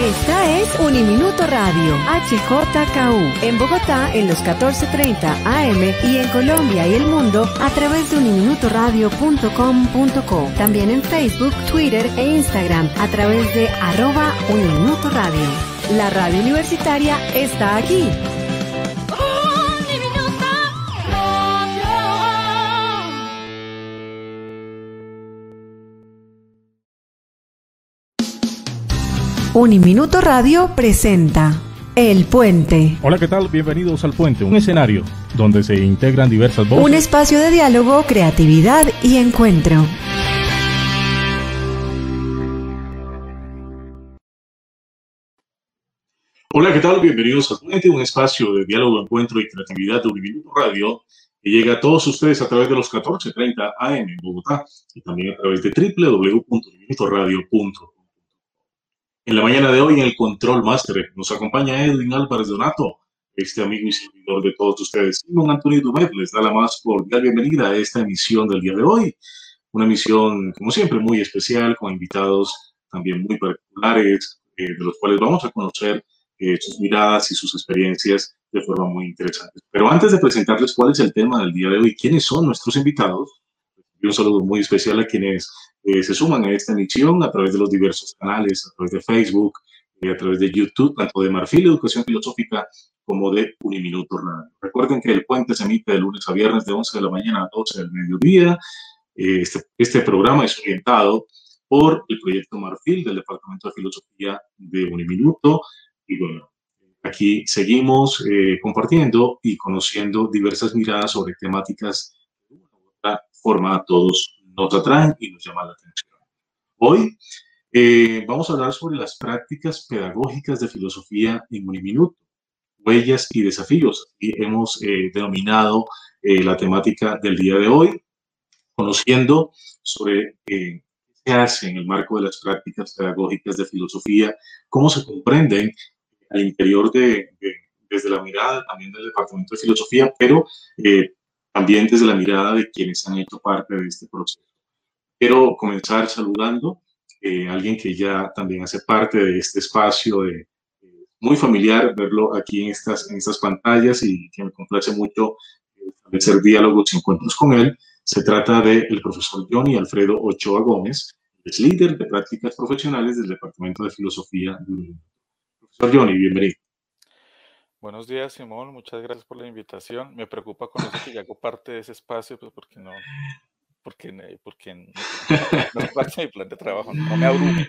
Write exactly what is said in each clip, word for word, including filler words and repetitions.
Esta es Uniminuto Radio, H J K U, en Bogotá en los catorce treinta A M y en Colombia y el mundo a través de uniminuto radio punto com punto co. También en Facebook, Twitter e Instagram a través de arroba Uniminuto Radio. La radio universitaria está aquí. Uniminuto Radio presenta El Puente. Hola, ¿qué tal? Bienvenidos al Puente, un escenario donde se integran diversas voces. Un espacio de diálogo, creatividad y encuentro. Hola, ¿qué tal? Bienvenidos al Puente, un espacio de diálogo, encuentro y creatividad de Uniminuto Radio, que llega a todos ustedes a través de los catorce treinta A M en Bogotá y también a través de doble u doble u doble u punto uniminuto radio punto com. En la mañana de hoy, en el Control Master, nos acompaña Edwin Álvarez Donato, este amigo y servidor de todos ustedes. Simón Antonio Dumet les da la más cordial bienvenida a esta emisión del día de hoy. Una emisión, como siempre, muy especial, con invitados también muy particulares, eh, de los cuales vamos a conocer eh, sus miradas y sus experiencias de forma muy interesante. Pero antes de presentarles cuál es el tema del día de hoy, quiénes son nuestros invitados, y un saludo muy especial a quienes eh, se suman a esta emisión a través de los diversos canales, a través de Facebook, eh, a través de YouTube, tanto de Marfil Educación Filosófica como de Uniminuto Radio. Recuerden que El Puente se emite de lunes a viernes de once de la mañana a doce del mediodía. Eh, este, este programa es orientado por el proyecto Marfil del Departamento de Filosofía de Uniminuto. Y bueno, aquí seguimos eh, compartiendo y conociendo diversas miradas sobre temáticas de una u otra forma a todos nos atraen y nos llaman la atención. Hoy eh, vamos a hablar sobre las prácticas pedagógicas de filosofía en Uniminuto, huellas y desafíos. Y hemos eh, denominado eh, la temática del día de hoy, conociendo sobre eh, qué se hace en el marco de las prácticas pedagógicas de filosofía, cómo se comprenden al interior de, de desde la mirada también del Departamento de Filosofía, pero eh, también desde la mirada de quienes han hecho parte de este proceso. Quiero comenzar saludando eh, a alguien que ya también hace parte de este espacio, de, eh, muy familiar verlo aquí en estas, en estas pantallas y que me complace mucho eh, establecer diálogos y encuentros con él. Se trata del profesor Johnny Alfredo Ochoa Gómez, es líder de prácticas profesionales del Departamento de Filosofía. Profesor Johnny, bienvenido. Buenos días, Simón. Muchas gracias por la invitación. Me preocupa con eso que ya hago parte de ese espacio, pues porque no, porque, porque no, no es parte de mi plan de trabajo, no me abrume.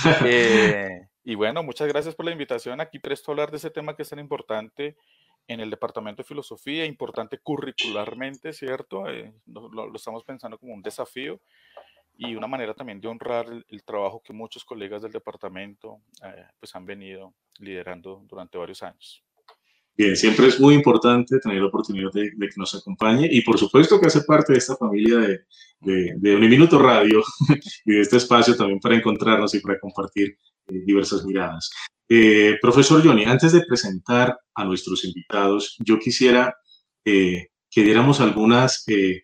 Eh, y bueno, muchas gracias por la invitación. Aquí presto a hablar de ese tema que es tan importante en el Departamento de Filosofía, importante curricularmente, ¿cierto? Eh, lo, lo, lo estamos pensando como un desafío y una manera también de honrar el, el trabajo que muchos colegas del departamento eh, pues han venido liderando durante varios años. Bien, siempre es muy importante tener la oportunidad de, de que nos acompañe y por supuesto que hace parte de esta familia de, de, de Uniminuto Radio y de este espacio también para encontrarnos y para compartir eh, diversas miradas. Eh, profesor Johnny, antes de presentar a nuestros invitados, yo quisiera eh, que diéramos algunas eh,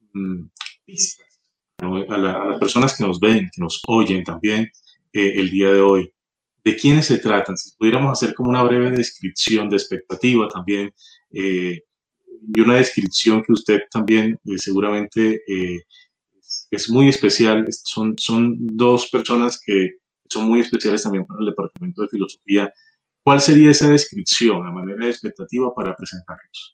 pistas, ¿no? a, la, a las personas que nos ven, que nos oyen también eh, el día de hoy. ¿De quiénes se tratan? Si pudiéramos hacer como una breve descripción de expectativa también eh, y una descripción que usted también eh, seguramente eh, es, es muy especial. Son, son dos personas que son muy especiales también para el Departamento de Filosofía. ¿Cuál sería esa descripción a manera de expectativa para presentarlos?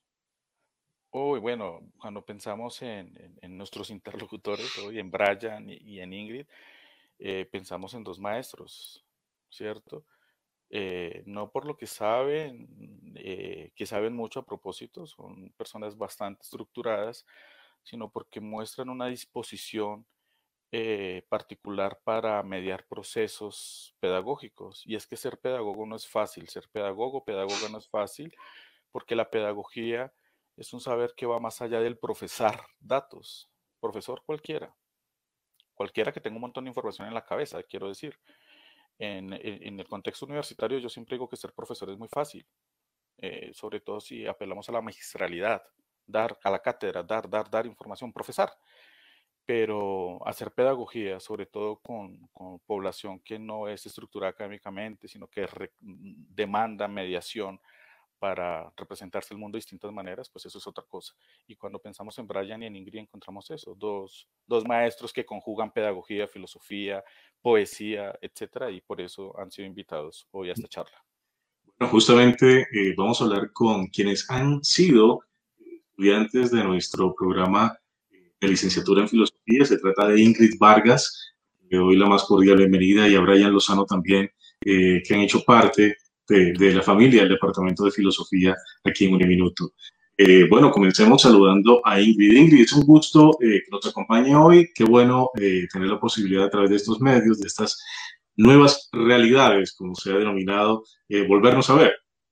Uy, bueno, cuando pensamos en, en, en nuestros interlocutores, hoy en Brian y, y en Ingrid, eh, pensamos en dos maestros, ¿cierto? Eh, no por lo que saben, eh, que saben mucho a propósito, son personas bastante estructuradas, sino porque muestran una disposición eh, particular para mediar procesos pedagógicos. Y es que ser pedagogo no es fácil, ser pedagogo, pedagoga no es fácil, porque la pedagogía es un saber que va más allá del profesar datos, profesor cualquiera, cualquiera que tenga un montón de información en la cabeza, quiero decir. En, en, en el contexto universitario yo siempre digo que ser profesor es muy fácil, eh, sobre todo si apelamos a la magistralidad, dar a la cátedra, dar, dar, dar información, profesar. pero hacer pedagogía, sobre todo con, con población que no es estructurada académicamente, sino que re, demanda mediación para representarse el mundo de distintas maneras, pues eso es otra cosa. Y cuando pensamos en Brian y en Ingrid encontramos eso, dos, dos maestros que conjugan pedagogía, filosofía, poesía, etcétera, y por eso han sido invitados hoy a esta charla. Bueno, justamente eh, vamos a hablar con quienes han sido estudiantes de nuestro programa de licenciatura en filosofía. Se trata de Ingrid Vargas, le doy la más cordial bienvenida, y a Brian Lozano también, eh, que han hecho parte de, de la familia del Departamento de Filosofía aquí en Uniminuto. Eh, bueno, comencemos saludando a Ingrid. Ingrid, es un gusto eh, que nos acompañe hoy. Qué bueno eh, tener la posibilidad a través de estos medios, de estas nuevas realidades, como se ha denominado, eh, volvernos a ver.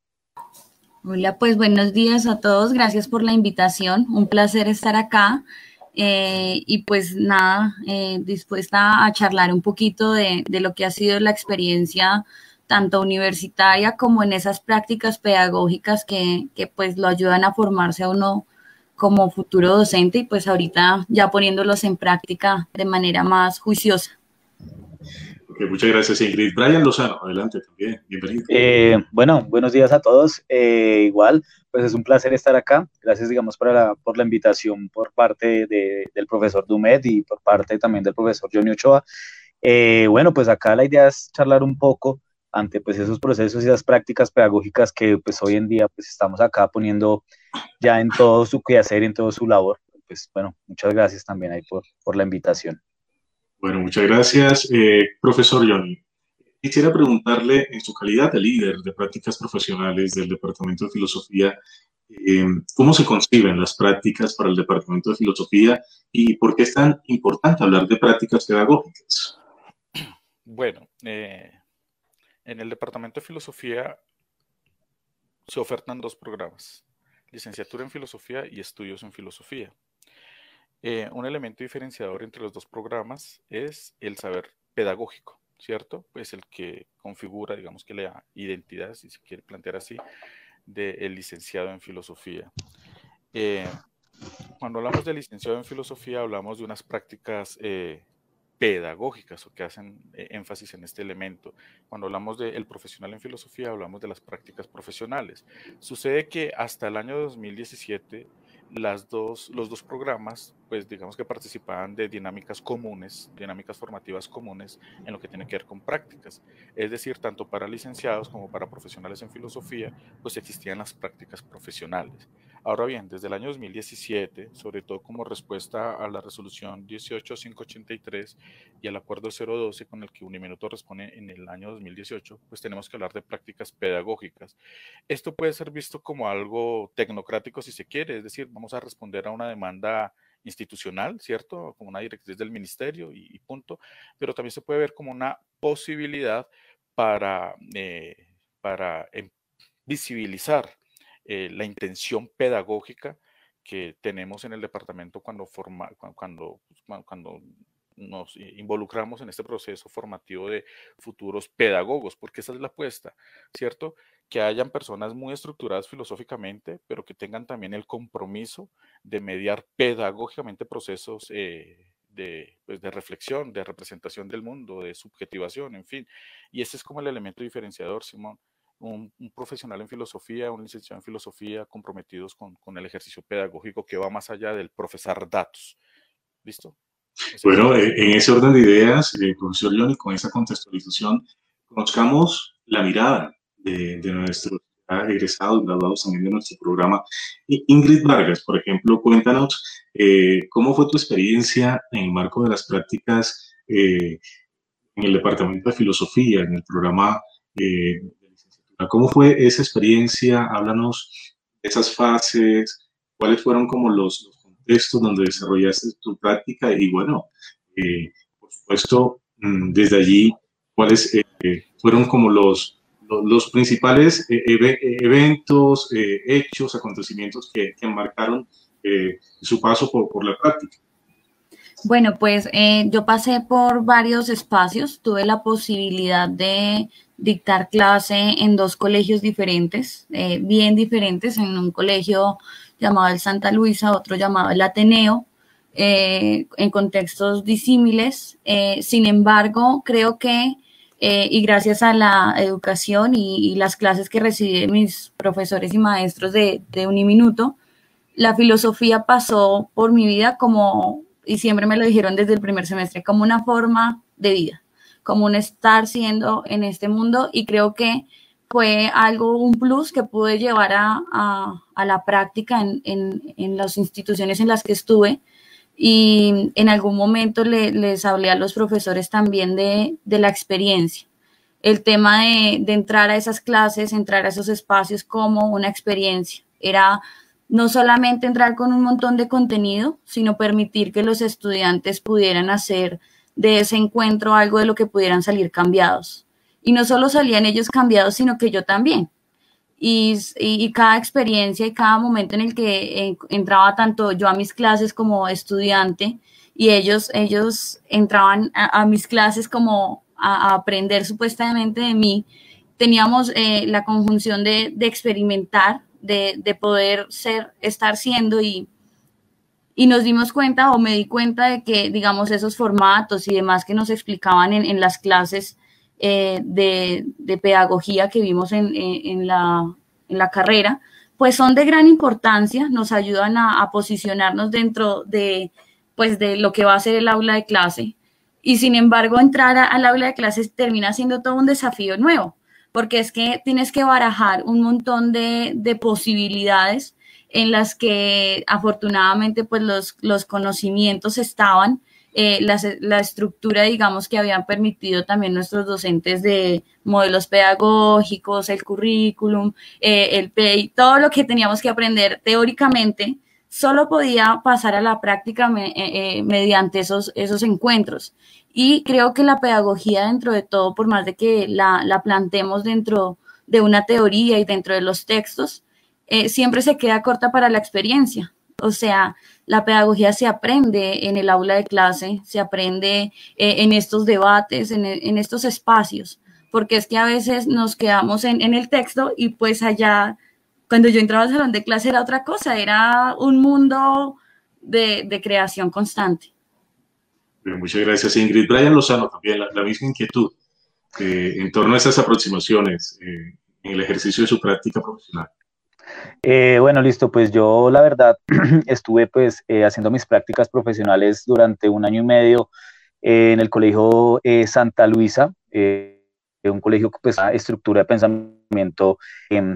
Hola, pues buenos días a todos. Gracias por la invitación. Un placer estar acá. Eh, y pues nada, eh, dispuesta a charlar un poquito de, de lo que ha sido la experiencia tanto universitaria como en esas prácticas pedagógicas que, que pues lo ayudan a formarse a uno como futuro docente, y pues ahorita ya poniéndolos en práctica de manera más juiciosa. Okay, muchas gracias, Ingrid. Brian Lozano, adelante también, bienvenido. Eh, bueno, buenos días a todos. Eh, igual, pues es un placer estar acá. Gracias, digamos, por la, por la invitación por parte de, del profesor Dumet y por parte también del profesor Johnny Ochoa. Eh, bueno, pues acá la idea es charlar un poco ante pues esos procesos y esas prácticas pedagógicas que pues hoy en día pues estamos acá poniendo ya en todo su quehacer, en todo su labor. Pues bueno, muchas gracias también ahí por, por la invitación. Bueno, muchas gracias. Eh, profesor Johnny, quisiera preguntarle, en su calidad de líder de prácticas profesionales del Departamento de Filosofía, eh, ¿cómo se conciben las prácticas para el Departamento de Filosofía y por qué es tan importante hablar de prácticas pedagógicas? Bueno, eh, en el Departamento de Filosofía se ofertan dos programas, licenciatura en Filosofía y estudios en Filosofía. Eh, un elemento diferenciador entre los dos programas es el saber pedagógico, ¿cierto? Pues el que configura, digamos que la identidad, si se quiere plantear así, del licenciado en Filosofía. Eh, cuando hablamos de licenciado en Filosofía, hablamos de unas prácticas eh, pedagógicas o que hacen eh, énfasis en este elemento. Cuando hablamos del profesional en Filosofía, hablamos de las prácticas profesionales. Sucede que hasta el año dos mil diecisiete, las dos, los dos programas, pues digamos que participaban de dinámicas comunes, dinámicas formativas comunes en lo que tiene que ver con prácticas. Es decir, tanto para licenciados como para profesionales en filosofía, pues existían las prácticas profesionales. Ahora bien, desde el año dos mil diecisiete, sobre todo como respuesta a la resolución dieciocho mil quinientos ochenta y tres y al acuerdo cero doce con el que Uniminuto responde en el año dos mil dieciocho, pues tenemos que hablar de prácticas pedagógicas. Esto puede ser visto como algo tecnocrático si se quiere, es decir, vamos a responder a una demanda institucional, ¿cierto? Como una directriz del ministerio y, y punto, pero también se puede ver como una posibilidad para, eh, para eh, visibilizar eh, la intención pedagógica que tenemos en el departamento cuando, forma, cuando, cuando, cuando nos involucramos en este proceso formativo de futuros pedagogos, porque esa es la apuesta, ¿cierto? Que hayan personas muy estructuradas filosóficamente, pero que tengan también el compromiso de mediar pedagógicamente procesos eh, de, pues, de reflexión, de representación del mundo, de subjetivación, en fin. Y ese es como el elemento diferenciador, Simón. Un, un profesional en filosofía, un licenciado en filosofía comprometidos con, con el ejercicio pedagógico que va más allá del profesar datos. ¿Listo? Ese bueno, es en ese orden de ideas, eh, profesor Johnny, con esa contextualización, conozcamos la mirada de, de nuestros egresados, graduados también de nuestro programa. Ingrid Vargas, por ejemplo, cuéntanos eh, cómo fue tu experiencia en el marco de las prácticas eh, en el Departamento de Filosofía, en el programa eh, de licenciatura. ¿Cómo fue esa experiencia? Háblanos de esas fases, cuáles fueron como los, los contextos donde desarrollaste tu práctica y bueno, eh, por supuesto, desde allí, cuáles eh, fueron como los los principales eh, eventos, eh, hechos, acontecimientos que, que marcaron eh, su paso por, por la práctica. Bueno, pues eh, yo pasé por varios espacios, tuve la posibilidad de dictar clase en dos colegios diferentes, eh, bien diferentes, en un colegio llamado el Santa Luisa, otro llamado el Ateneo, eh, en contextos disímiles. Eh, sin embargo, creo que, eh, y gracias a la educación y, y las clases que recibí de mis profesores y maestros de, de Uniminuto, la filosofía pasó por mi vida como, y siempre me lo dijeron desde el primer semestre, como una forma de vida, como un estar siendo en este mundo, y creo que fue algo, un plus que pude llevar a, a, a la práctica en, en, en las instituciones en las que estuve, y en algún momento le, les hablé a los profesores también de, de la experiencia, el tema de, de entrar a esas clases, entrar a esos espacios como una experiencia, era no solamente entrar con un montón de contenido, sino permitir que los estudiantes pudieran hacer de ese encuentro algo de lo que pudieran salir cambiados. Y no solo salían ellos cambiados, sino que yo también. Y, y, y cada experiencia y cada momento en el que eh, entraba tanto yo a mis clases como estudiante, y ellos, ellos entraban a, a mis clases como a, a aprender supuestamente de mí, teníamos eh, la conjunción de, de experimentar, De, de poder ser, estar siendo, y, y nos dimos cuenta, o me di cuenta de que, digamos, esos formatos y demás que nos explicaban en, en las clases eh, de, de pedagogía que vimos en, en, en, la, en la carrera, pues son de gran importancia, nos ayudan a, a posicionarnos dentro de, pues, de lo que va a ser el aula de clase, y sin embargo entrar a, al aula de clases termina siendo todo un desafío nuevo, porque es que tienes que barajar un montón de, de posibilidades en las que afortunadamente pues los, los conocimientos estaban, eh, la, la estructura, digamos, que habían permitido también nuestros docentes de modelos pedagógicos, el currículum, eh, el P I, todo lo que teníamos que aprender teóricamente, solo podía pasar a la práctica me, eh, eh, mediante esos, esos encuentros. Y creo que la pedagogía, dentro de todo, por más de que la, la planteemos dentro de una teoría y dentro de los textos, eh, siempre se queda corta para la experiencia. O sea, la pedagogía se aprende en el aula de clase, se aprende eh, en estos debates, en, en estos espacios, porque es que a veces nos quedamos en, en el texto, y pues allá, cuando yo entraba al salón de clase era otra cosa, era un mundo de, de creación constante. Muchas gracias, Ingrid. Brian Lozano, también la, la misma inquietud eh, en torno a esas aproximaciones eh, en el ejercicio de su práctica profesional. Eh, bueno, listo, pues yo la verdad estuve pues eh, haciendo mis prácticas profesionales durante un año y medio eh, en el colegio eh, Santa Luisa, eh, un colegio que pues una estructura de pensamiento eh,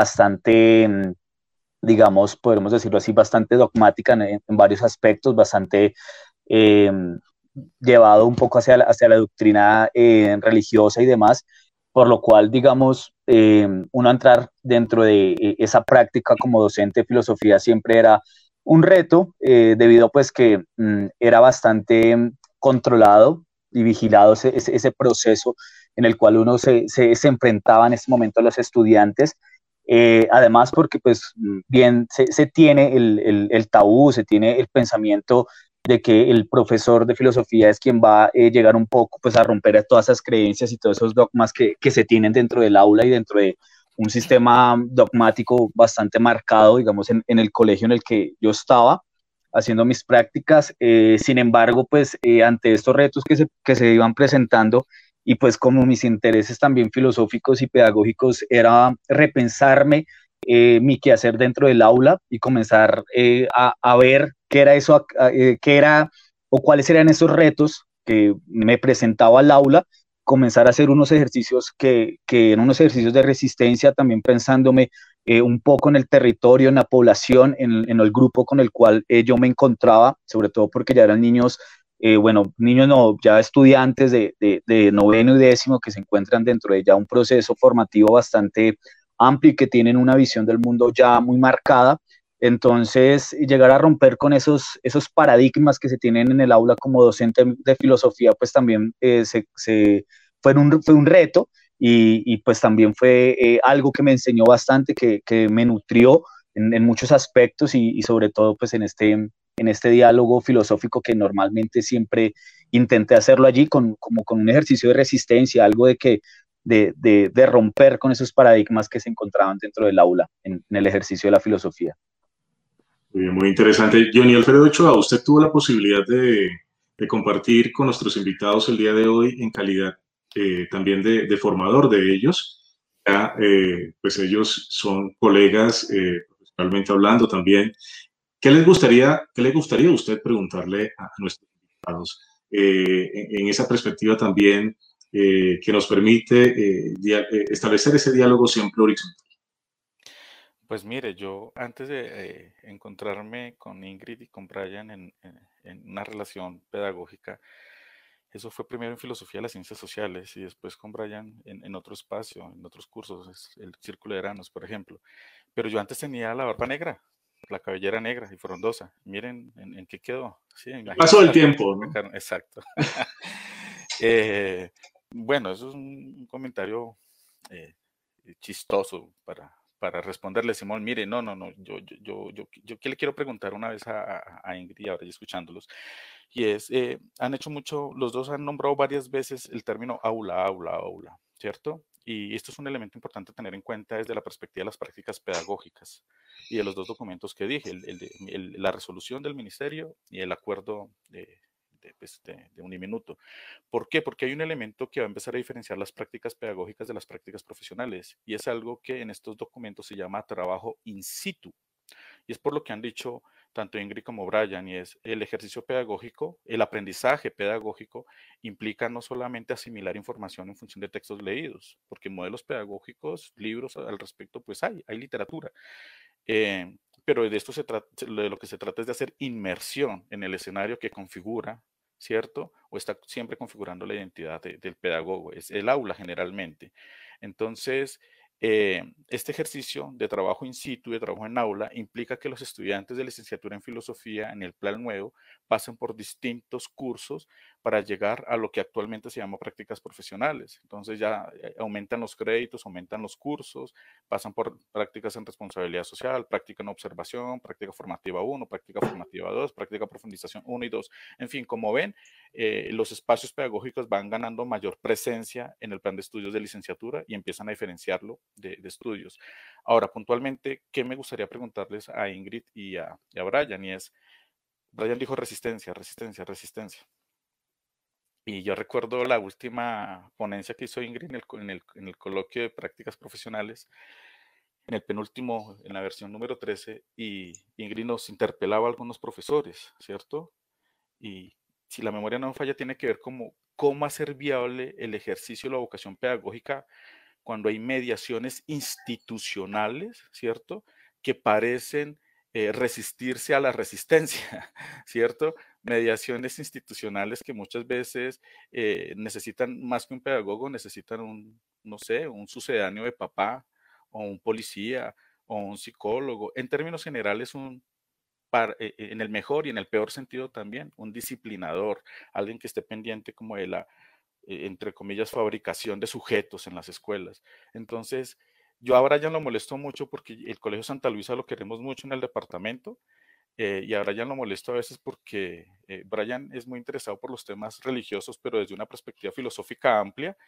bastante, digamos, podemos decirlo así, bastante dogmática en, en varios aspectos, bastante eh, llevado un poco hacia la, hacia la doctrina eh, religiosa y demás, por lo cual, digamos, eh, uno entrar dentro de eh, esa práctica como docente de filosofía siempre era un reto, eh, debido pues que mm, era bastante controlado y vigilado ese, ese, ese proceso en el cual uno se, se, se enfrentaba en ese momento a los estudiantes. Eh, además porque pues bien se, se tiene el, el, el tabú, se tiene el pensamiento de que el profesor de filosofía es quien va a eh, llegar un poco pues a romper todas esas creencias y todos esos dogmas que, que se tienen dentro del aula y dentro de un sistema dogmático bastante marcado, digamos, en, en el colegio en el que yo estaba haciendo mis prácticas. Eh, sin embargo, pues eh, ante estos retos que se, que se iban presentando, y pues como mis intereses también filosóficos y pedagógicos era repensarme eh, mi quehacer dentro del aula y comenzar eh, a, a ver qué era eso, eh, qué era o cuáles eran esos retos que me presentaba al aula, comenzar a hacer unos ejercicios que, que eran unos ejercicios de resistencia, también pensándome eh, un poco en el territorio, en la población, en, en el grupo con el cual eh, yo me encontraba, sobre todo porque ya eran niños, Eh, bueno, niños no, ya estudiantes de, de, de noveno y décimo que se encuentran dentro de ya un proceso formativo bastante amplio y que tienen una visión del mundo ya muy marcada. Entonces, llegar a romper con esos, esos paradigmas que se tienen en el aula como docente de filosofía, pues también eh, se, se, fue, un, fue un reto y, y pues también fue eh, algo que me enseñó bastante, que, que me nutrió en, en muchos aspectos y, y sobre todo pues en este... en este diálogo filosófico que normalmente siempre intenté hacerlo allí, con, como con un ejercicio de resistencia, algo de, que, de, de, de romper con esos paradigmas que se encontraban dentro del aula, en, en el ejercicio de la filosofía. Muy bien, muy interesante. Johnny Alfredo Ochoa, usted tuvo la posibilidad de, de compartir con nuestros invitados el día de hoy en calidad eh, también de, de formador de ellos. Ya, eh, pues ellos son colegas, eh, profesionalmente hablando también. ¿Qué les gustaría, qué les gustaría a usted preguntarle a nuestros invitados eh, en, en esa perspectiva también eh, que nos permite eh, dia- eh, establecer ese diálogo siempre horizontal? Pues mire, yo antes de eh, encontrarme con Ingrid y con Brian en, en- en una relación pedagógica, eso fue primero en filosofía de las ciencias sociales y después con Brian en, en otro espacio, en otros cursos, es el Círculo de Eranos, por ejemplo. Pero yo antes tenía la barba negra, la cabellera negra y frondosa. Miren en, en qué quedó. Sí, Paso imagínense del la diferencia tiempo, que ¿no? marcaron. Exacto. Eh, bueno, eso es un comentario eh, chistoso para, para responderle, Simón. Mire, no, no, no, yo, yo, yo, yo, yo que le quiero preguntar una vez a, a- a Ingrid y ahora ya escuchándolos, y es, eh, han hecho mucho, los dos han nombrado varias veces el término aula, aula, aula, ¿cierto? Y esto es un elemento importante a tener en cuenta desde la perspectiva de las prácticas pedagógicas y de los dos documentos que dije, el, el de- el- la resolución del ministerio y el acuerdo de, de, pues, de- de Uniminuto. ¿Por qué? Porque hay un elemento que va a empezar a diferenciar las prácticas pedagógicas de las prácticas profesionales y es algo que en estos documentos se llama trabajo in situ. Y es por lo que han dicho tanto Ingrid como Brian, y es el ejercicio pedagógico, el aprendizaje pedagógico implica no solamente asimilar información en función de textos leídos, porque modelos pedagógicos, libros al respecto, pues hay, hay literatura. Eh, pero de esto se trata, de lo que se trata es de hacer inmersión en el escenario que configura, ¿cierto? O está siempre configurando la identidad de- del pedagogo, es el aula generalmente. Entonces, eh, este ejercicio de trabajo in situ, de trabajo en aula, implica que los estudiantes de licenciatura en filosofía en el plan nuevo pasen por distintos cursos para llegar a lo que actualmente se llama prácticas profesionales. Entonces ya eh, aumentan los créditos, aumentan los cursos, pasan por prácticas en responsabilidad social, práctica en observación, práctica formativa uno, práctica formativa dos, práctica profundización uno y dos. En fin, como ven, eh, los espacios pedagógicos van ganando mayor presencia en el plan de estudios de licenciatura y empiezan a diferenciarlo de, de estudios. Ahora, puntualmente, ¿qué me gustaría preguntarles a Ingrid y a, y a Brian? Y es, Brian dijo resistencia, resistencia, resistencia. Y yo recuerdo la última ponencia que hizo Ingrid en el, en el, en el coloquio de prácticas profesionales, en el penúltimo, en la versión número trece, y Ingrid nos interpelaba a algunos profesores, ¿cierto? Y si la memoria no me falla, tiene que ver como cómo hacer viable el ejercicio de la vocación pedagógica cuando hay mediaciones institucionales, ¿cierto? Que parecen eh, resistirse a la resistencia, ¿cierto? Mediaciones institucionales que muchas veces eh, necesitan más que un pedagogo, necesitan un, no sé, un sucedáneo de papá o un policía o un psicólogo. En términos generales, un para, eh, en el mejor y en el peor sentido también, un disciplinador, alguien que esté pendiente como de la, eh, entre comillas, fabricación de sujetos en las escuelas. Entonces, yo ahora ya lo molesto mucho porque el Colegio Santa Luisa lo queremos mucho en el departamento eh, y ahora ya lo molesto a veces porque eh, Brian es muy interesado por los temas religiosos, pero desde una perspectiva filosófica amplia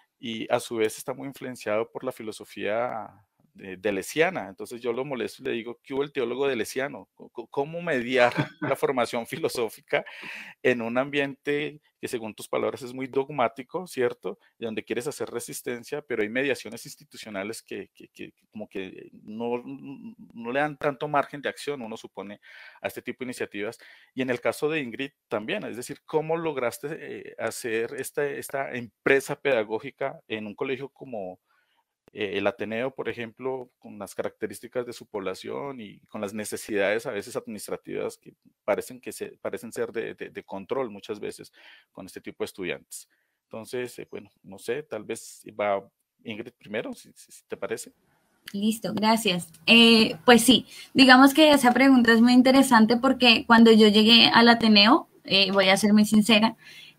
y a su vez está muy influenciado por la filosofía de, delesiana. Entonces yo lo molesto y le digo, ¿qué hubo el teólogo delesiano? ¿Cómo mediar la formación filosófica en un ambiente que según tus palabras es muy dogmático, ¿cierto? Y donde quieres hacer resistencia, pero hay mediaciones institucionales que, que, que como que no, no le dan tanto margen de acción, uno supone, a este tipo de iniciativas. Y en el caso de Ingrid también, es decir, ¿cómo lograste eh, hacer esta, esta empresa pedagógica en un colegio como eh, el Ateneo, por ejemplo, con las características de su población y con las necesidades a veces administrativas que parecen, que se, parecen ser de, de, de control muchas veces con este tipo de estudiantes? Entonces, eh, bueno, no sé, tal vez va Ingrid primero, si, si, si te parece. Listo, gracias. Eh, pues sí, digamos que esa pregunta es muy interesante porque cuando yo llegué al Ateneo, eh, voy a ser muy sincera,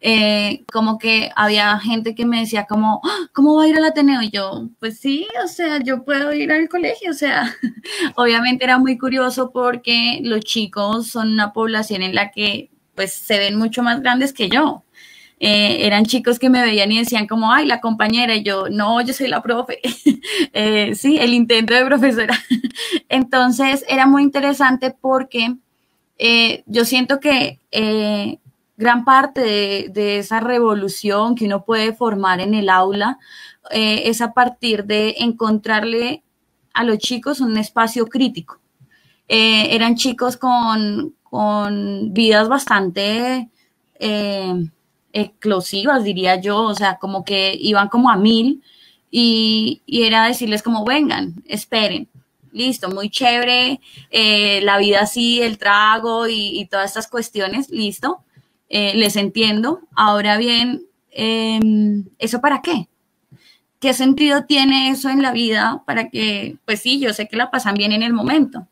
eh, como que había gente que me decía como, ¡ah! ¿Cómo va a ir al Ateneo? Y yo, pues sí, o sea, yo puedo ir al colegio, o sea, obviamente era muy curioso porque los chicos son una población en la que pues se ven mucho más grandes que yo. Eh, eran chicos que me veían y decían como, ay, la compañera, y yo, no, yo soy la profe. eh, sí, el intento de profesora. Entonces, era muy interesante porque eh, yo siento que eh, gran parte de, de esa revolución que uno puede formar en el aula eh, es a partir de encontrarle a los chicos un espacio crítico. Eh, eran chicos con, con vidas bastante eh, eclosivas, diría yo, o sea, como que iban como a mil y, y era decirles como, vengan, esperen, listo, muy chévere, eh, la vida así, el trago y, y todas estas cuestiones, listo, eh, les entiendo. Ahora bien, eh, ¿eso para qué? ¿Qué sentido tiene eso en la vida para que, pues sí, yo sé que la pasan bien en el momento?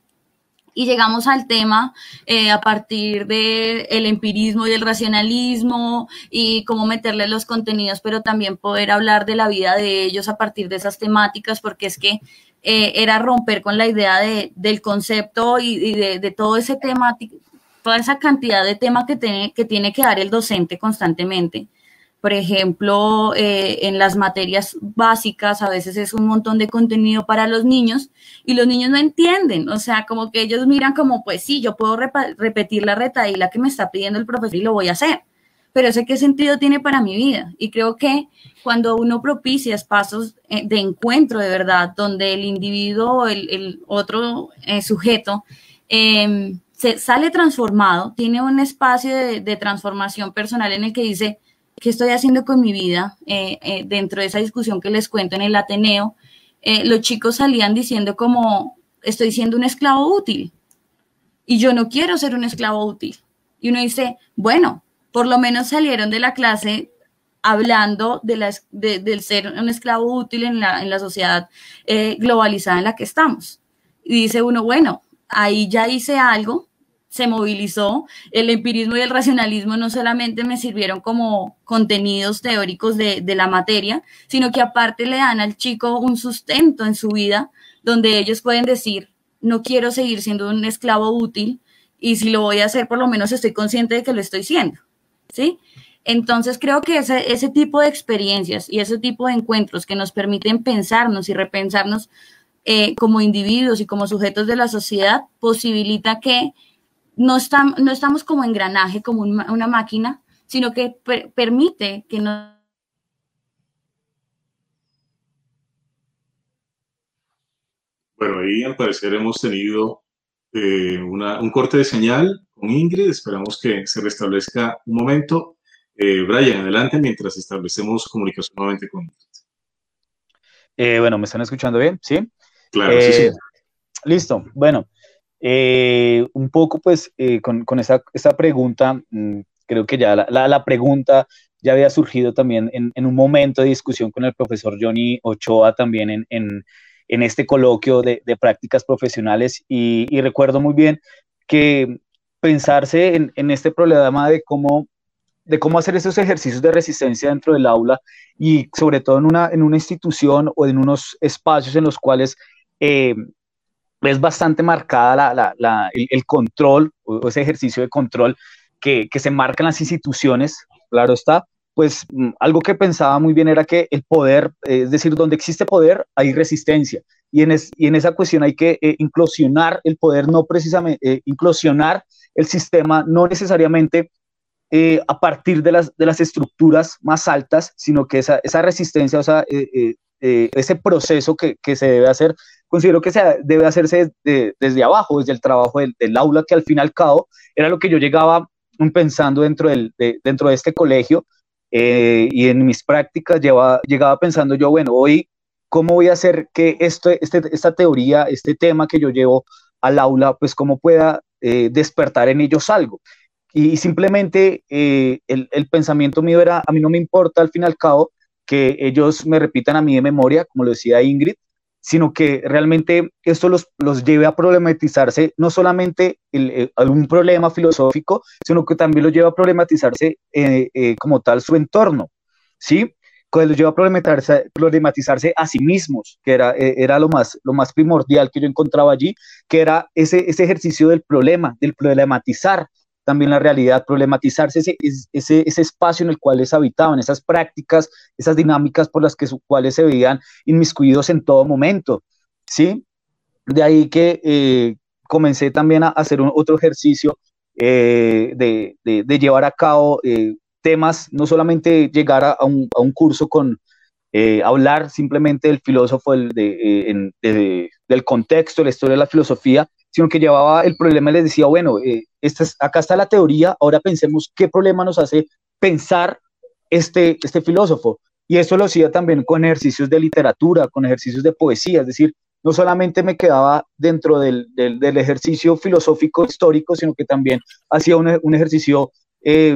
Y llegamos al tema eh, a partir del empirismo y el racionalismo y cómo meterle los contenidos, pero también poder hablar de la vida de ellos a partir de esas temáticas, porque es que eh, era romper con la idea de, del concepto y, y de, de todo ese tema, toda esa cantidad de temas que tiene, que tiene que dar el docente constantemente. Por ejemplo, eh, en las materias básicas a veces es un montón de contenido para los niños y los niños no entienden, o sea, como que ellos miran como, pues sí, yo puedo repa- repetir la retahíla que me está pidiendo el profesor y lo voy a hacer, pero ¿ese qué sentido tiene para mi vida? Y creo que cuando uno propicia espacios de encuentro de verdad, donde el individuo, el, el otro eh, sujeto, eh, se sale transformado, tiene un espacio de, de transformación personal en el que dice, ¿qué estoy haciendo con mi vida? Eh, eh, dentro de esa discusión que les cuento en el Ateneo, eh, los chicos salían diciendo como, estoy siendo un esclavo útil y yo no quiero ser un esclavo útil. Y uno dice, bueno, por lo menos salieron de la clase hablando de la, de, del ser un esclavo útil en la, en la sociedad eh, globalizada en la que estamos. Y dice uno, bueno, ahí ya hice algo, se movilizó, el empirismo y el racionalismo no solamente me sirvieron como contenidos teóricos de, de la materia, sino que aparte le dan al chico un sustento en su vida donde ellos pueden decir, no quiero seguir siendo un esclavo útil y si lo voy a hacer por lo menos estoy consciente de que lo estoy siendo, ¿sí? Entonces creo que ese, ese tipo de experiencias y ese tipo de encuentros que nos permiten pensarnos y repensarnos eh, como individuos y como sujetos de la sociedad posibilita que No, está, no estamos como engranaje, como un, una máquina, sino que per, permite que no... Bueno, ahí al parecer hemos tenido eh, una, un corte de señal con Ingrid. Esperamos que se restablezca un momento. Eh, Brian, adelante mientras establecemos comunicación nuevamente con Ingrid. Eh, bueno, ¿me están escuchando bien? ¿Sí? Claro, eh, sí, sí. Listo. Bueno, eh, un poco pues eh, con, con esa, esa pregunta, mmm, creo que ya la, la, la pregunta ya había surgido también en, en un momento de discusión con el profesor Johnny Ochoa también en, en, en este coloquio de, de prácticas profesionales y, y recuerdo muy bien que pensarse en, en este problema de cómo, de cómo hacer esos ejercicios de resistencia dentro del aula y sobre todo en una, en una institución o en unos espacios en los cuales eh, es bastante marcada la, la, la, el, el control o ese ejercicio de control que, que se marca en las instituciones, claro está, pues algo que pensaba muy bien era que el poder, eh, es decir, donde existe poder hay resistencia y en, es, y en esa cuestión hay que eh, inclusionar el poder, no precisamente, eh, inclusionar el sistema, no necesariamente eh, a partir de las, de las estructuras más altas, sino que esa, esa resistencia, o sea, eh, eh, eh, ese proceso que, que se debe hacer, considero que se debe hacerse de, desde abajo, desde el trabajo del, del aula, que al fin y al cabo era lo que yo llegaba pensando dentro, del, de, dentro de este colegio eh, y en mis prácticas llevaba, llegaba pensando yo, bueno, hoy, ¿cómo voy a hacer que esto, este, esta teoría, este tema que yo llevo al aula, pues cómo pueda eh, despertar en ellos algo? Y, y simplemente eh, el, el pensamiento mío era, a mí no me importa al fin y al cabo que ellos me repitan a mí de memoria, como lo decía Ingrid, sino que realmente esto los, los lleve a problematizarse, no solamente el, el, algún problema filosófico, sino que también los lleva a problematizarse eh, eh, como tal su entorno, ¿sí? Que los lleva a problematizarse, problematizarse a sí mismos, que era, eh, era lo, más, lo más primordial que yo encontraba allí, que era ese, ese ejercicio del problema, del problematizar también la realidad, problematizarse ese, ese, ese espacio en el cual les habitaban, esas prácticas, esas dinámicas por las que sus cuales se veían inmiscuidos en todo momento, ¿sí? De ahí que eh, comencé también a hacer un, otro ejercicio eh, de, de, de llevar a cabo eh, temas, no solamente llegar a, a, un, a un curso con eh, hablar simplemente del filósofo, el de, eh, en, de, del contexto, la historia de la filosofía, sino que llevaba el problema y les decía, bueno, eh, esta es, acá está la teoría, ahora pensemos qué problema nos hace pensar este, este filósofo. Y eso lo hacía también con ejercicios de literatura, con ejercicios de poesía, es decir, no solamente me quedaba dentro del, del, del ejercicio filosófico histórico, sino que también hacía un, un ejercicio eh,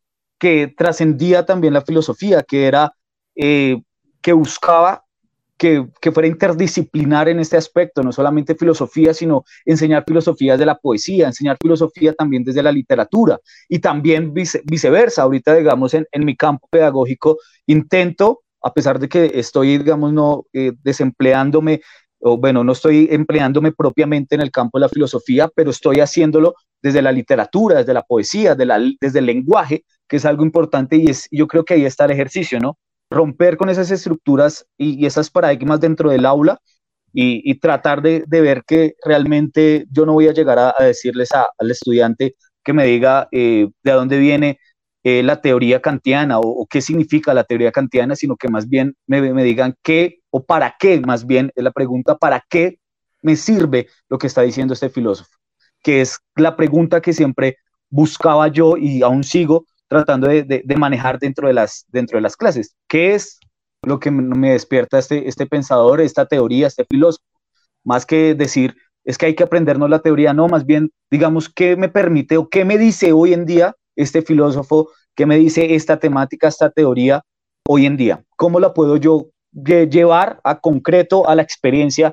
que trascendía también la filosofía, que era, eh, que buscaba que, que fuera interdisciplinar en este aspecto, no solamente filosofía, sino enseñar filosofía de la poesía, enseñar filosofía también desde la literatura, y también vice, viceversa. Ahorita, digamos, en, en mi campo pedagógico, intento, a pesar de que estoy, digamos, no eh, desempleándome, o bueno, no estoy empleándome propiamente en el campo de la filosofía, pero estoy haciéndolo desde la literatura, desde la poesía, de la, desde el lenguaje, que es algo importante, y es, yo creo que ahí está el ejercicio, ¿no? Romper con esas estructuras y, y esas paradigmas dentro del aula y, y tratar de, de ver que realmente yo no voy a llegar a, a decirles a, al estudiante que me diga eh, de dónde viene eh, la teoría kantiana o, o qué significa la teoría kantiana, sino que más bien me, me digan qué o para qué, más bien es la pregunta, ¿para qué me sirve lo que está diciendo este filósofo? Que es la pregunta que siempre buscaba yo y aún sigo tratando de, de, de manejar dentro de, las, dentro de las clases. ¿Qué es lo que me despierta este, este pensador, esta teoría, este filósofo? Más que decir, es que hay que aprendernos la teoría, no, más bien, digamos, ¿qué me permite o qué me dice hoy en día este filósofo? ¿Qué me dice esta temática, esta teoría hoy en día? ¿Cómo la puedo yo llevar a concreto a la experiencia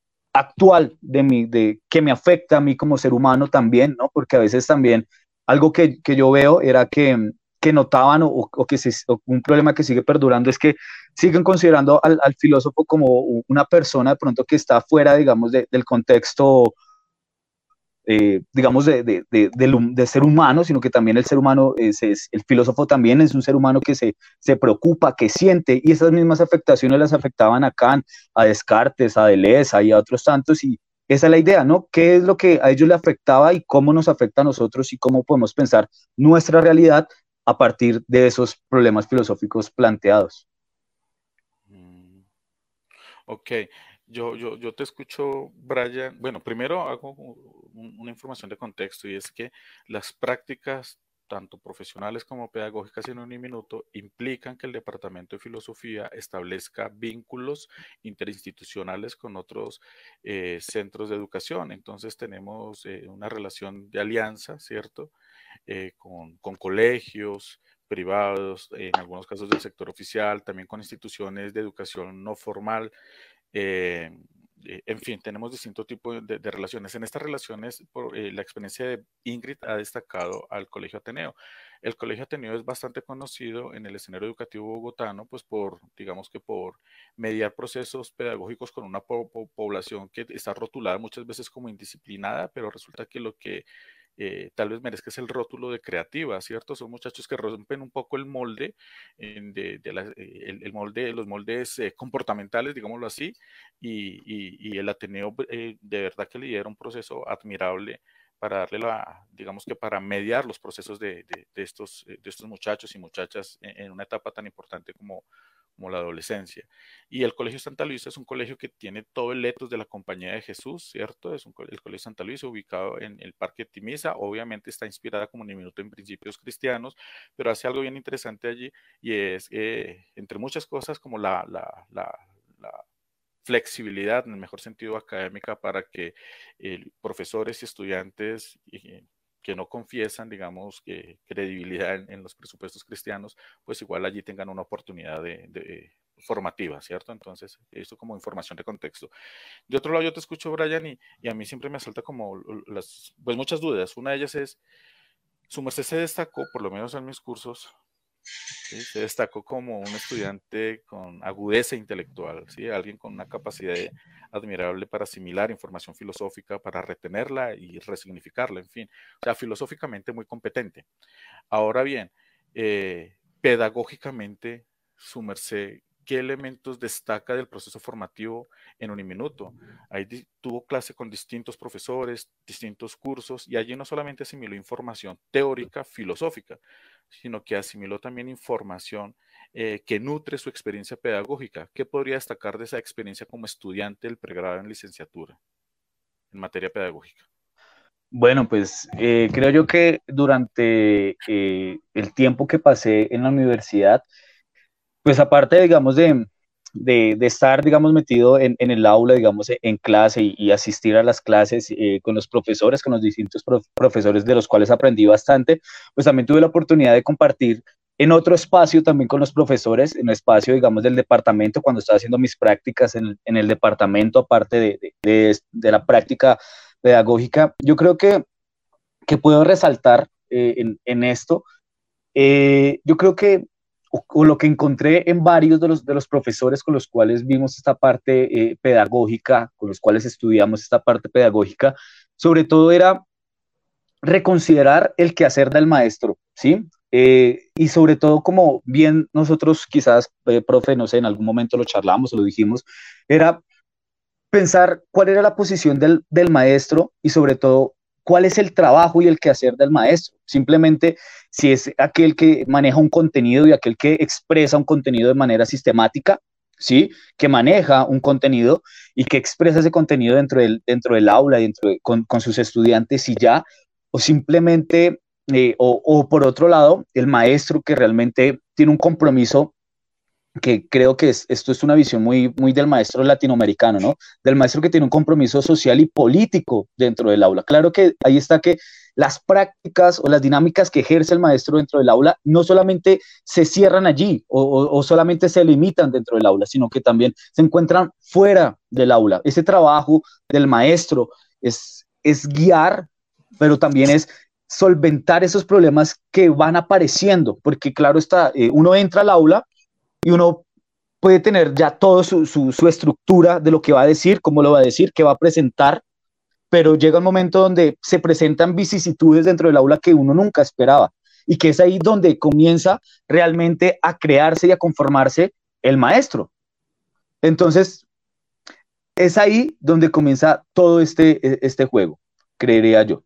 actual de mí, de que me afecta a mí como ser humano también, ¿no? Porque a veces también algo que, que yo veo era que, que notaban o, o que se, o un problema que sigue perdurando es que siguen considerando al, al filósofo como una persona de pronto que está fuera, digamos, de, del contexto, eh, digamos, de, de, de, de, de ser humano, sino que también el ser humano, es, es, el filósofo también es un ser humano que se, se preocupa, que siente, y esas mismas afectaciones las afectaban a Kant, a Descartes, a Deleuze y a otros tantos, y esa es la idea, ¿no? ¿Qué es lo que a ellos le afectaba y cómo nos afecta a nosotros y cómo podemos pensar nuestra realidad a partir de esos problemas filosóficos planteados? Mm, ok, yo, yo, yo te escucho, Brian. Bueno, primero hago un, una información de contexto, y es que las prácticas, tanto profesionales como pedagógicas en un minuto, implican que el Departamento de Filosofía establezca vínculos interinstitucionales con otros eh, centros de educación. Entonces tenemos eh, una relación de alianza, ¿cierto? Eh, con, con colegios privados, en algunos casos del sector oficial, también con instituciones de educación no formal. Eh, en fin, tenemos distintos tipos de, de relaciones. En estas relaciones, por, eh, la experiencia de Ingrid ha destacado al Colegio Ateneo. El Colegio Ateneo es bastante conocido en el escenario educativo bogotano, pues por, digamos que por mediar procesos pedagógicos con una po po población que está rotulada muchas veces como indisciplinada, pero resulta que lo que Eh, tal vez merezca el rótulo de creativa, ¿cierto? Son muchachos que rompen un poco el molde, eh, de, de la, eh, el, el, molde, los moldes eh, comportamentales, digámoslo así, y, y, y el Ateneo eh, de verdad que lidera un proceso admirable para darle la, digamos que para mediar los procesos de, de, de, estos, de estos muchachos y muchachas en, en una etapa tan importante como, como la adolescencia. Y el Colegio Santa Luisa es un colegio que tiene todo el ethos de la Compañía de Jesús, ¿cierto? Es un, el Colegio Santa Luisa, ubicado en el Parque Timisa. Obviamente está inspirada como un minuto en principios cristianos, pero hace algo bien interesante allí, y es, eh, entre muchas cosas, como la, la, la, la flexibilidad, en el mejor sentido académica, para que eh, profesores y estudiantes eh, que no confiesan, digamos, que credibilidad en, en los presupuestos cristianos, pues igual allí tengan una oportunidad de, de formativa, ¿cierto? Entonces, esto como información de contexto. De otro lado, yo te escucho, Brian, y, y a mí siempre me asalta como las, pues muchas dudas. Una de ellas es, su merced se destacó, por lo menos en mis cursos, ¿sí? Se destacó como un estudiante con agudeza intelectual, ¿sí? Alguien con una capacidad admirable para asimilar información filosófica, para retenerla y resignificarla, en fin. O sea, filosóficamente muy competente. Ahora bien, eh, pedagógicamente, su merced, ¿qué elementos destaca del proceso formativo en Uniminuto? Ahí tuvo clase con distintos profesores, distintos cursos, y allí no solamente asimiló información teórica, filosófica, sino que asimiló también información eh, que nutre su experiencia pedagógica. ¿Qué podría destacar de esa experiencia como estudiante del pregrado en licenciatura en materia pedagógica? Bueno, pues eh, creo yo que durante eh, el tiempo que pasé en la universidad, pues aparte, digamos, de, de, de estar, digamos, metido en, en, el aula, digamos, en clase y, y asistir a las clases eh, con los profesores, con los distintos prof profesores de los cuales aprendí bastante, pues también tuve la oportunidad de compartir en otro espacio también con los profesores, en el espacio, digamos, del departamento, cuando estaba haciendo mis prácticas en, en el departamento, aparte de, de, de, de la práctica pedagógica. Yo creo que, que puedo resaltar eh, en, en esto, eh, yo creo que O, o lo que encontré en varios de los, de los profesores con los cuales vimos esta parte eh, pedagógica, con los cuales estudiamos esta parte pedagógica, sobre todo era reconsiderar el quehacer del maestro, ¿sí? Eh, y sobre todo, como bien nosotros quizás, eh, profe, no sé, en algún momento lo charlamos o lo dijimos, era pensar cuál era la posición del, del maestro y sobre todo cuál es el trabajo y el quehacer del maestro. Simplemente si es aquel que maneja un contenido y aquel que expresa un contenido de manera sistemática, ¿sí? Que maneja un contenido y que expresa ese contenido dentro del, dentro del aula, dentro de, con, con sus estudiantes y ya, o simplemente, eh, o, o por otro lado, el maestro que realmente tiene un compromiso, que creo que es, esto es una visión muy, muy del maestro latinoamericano, ¿no? Del maestro que tiene un compromiso social y político dentro del aula. Claro que ahí está que las prácticas o las dinámicas que ejerce el maestro dentro del aula no solamente se cierran allí o, o, o solamente se limitan dentro del aula, sino que también se encuentran fuera del aula. Ese trabajo del maestro es, es guiar, pero también es solventar esos problemas que van apareciendo, porque claro está, eh, uno entra al aula y uno puede tener ya toda su, su, su estructura de lo que va a decir, cómo lo va a decir, qué va a presentar, pero llega un momento donde se presentan vicisitudes dentro del aula que uno nunca esperaba y que es ahí donde comienza realmente a crearse y a conformarse el maestro. Entonces, es ahí donde comienza todo este, este juego, creería yo.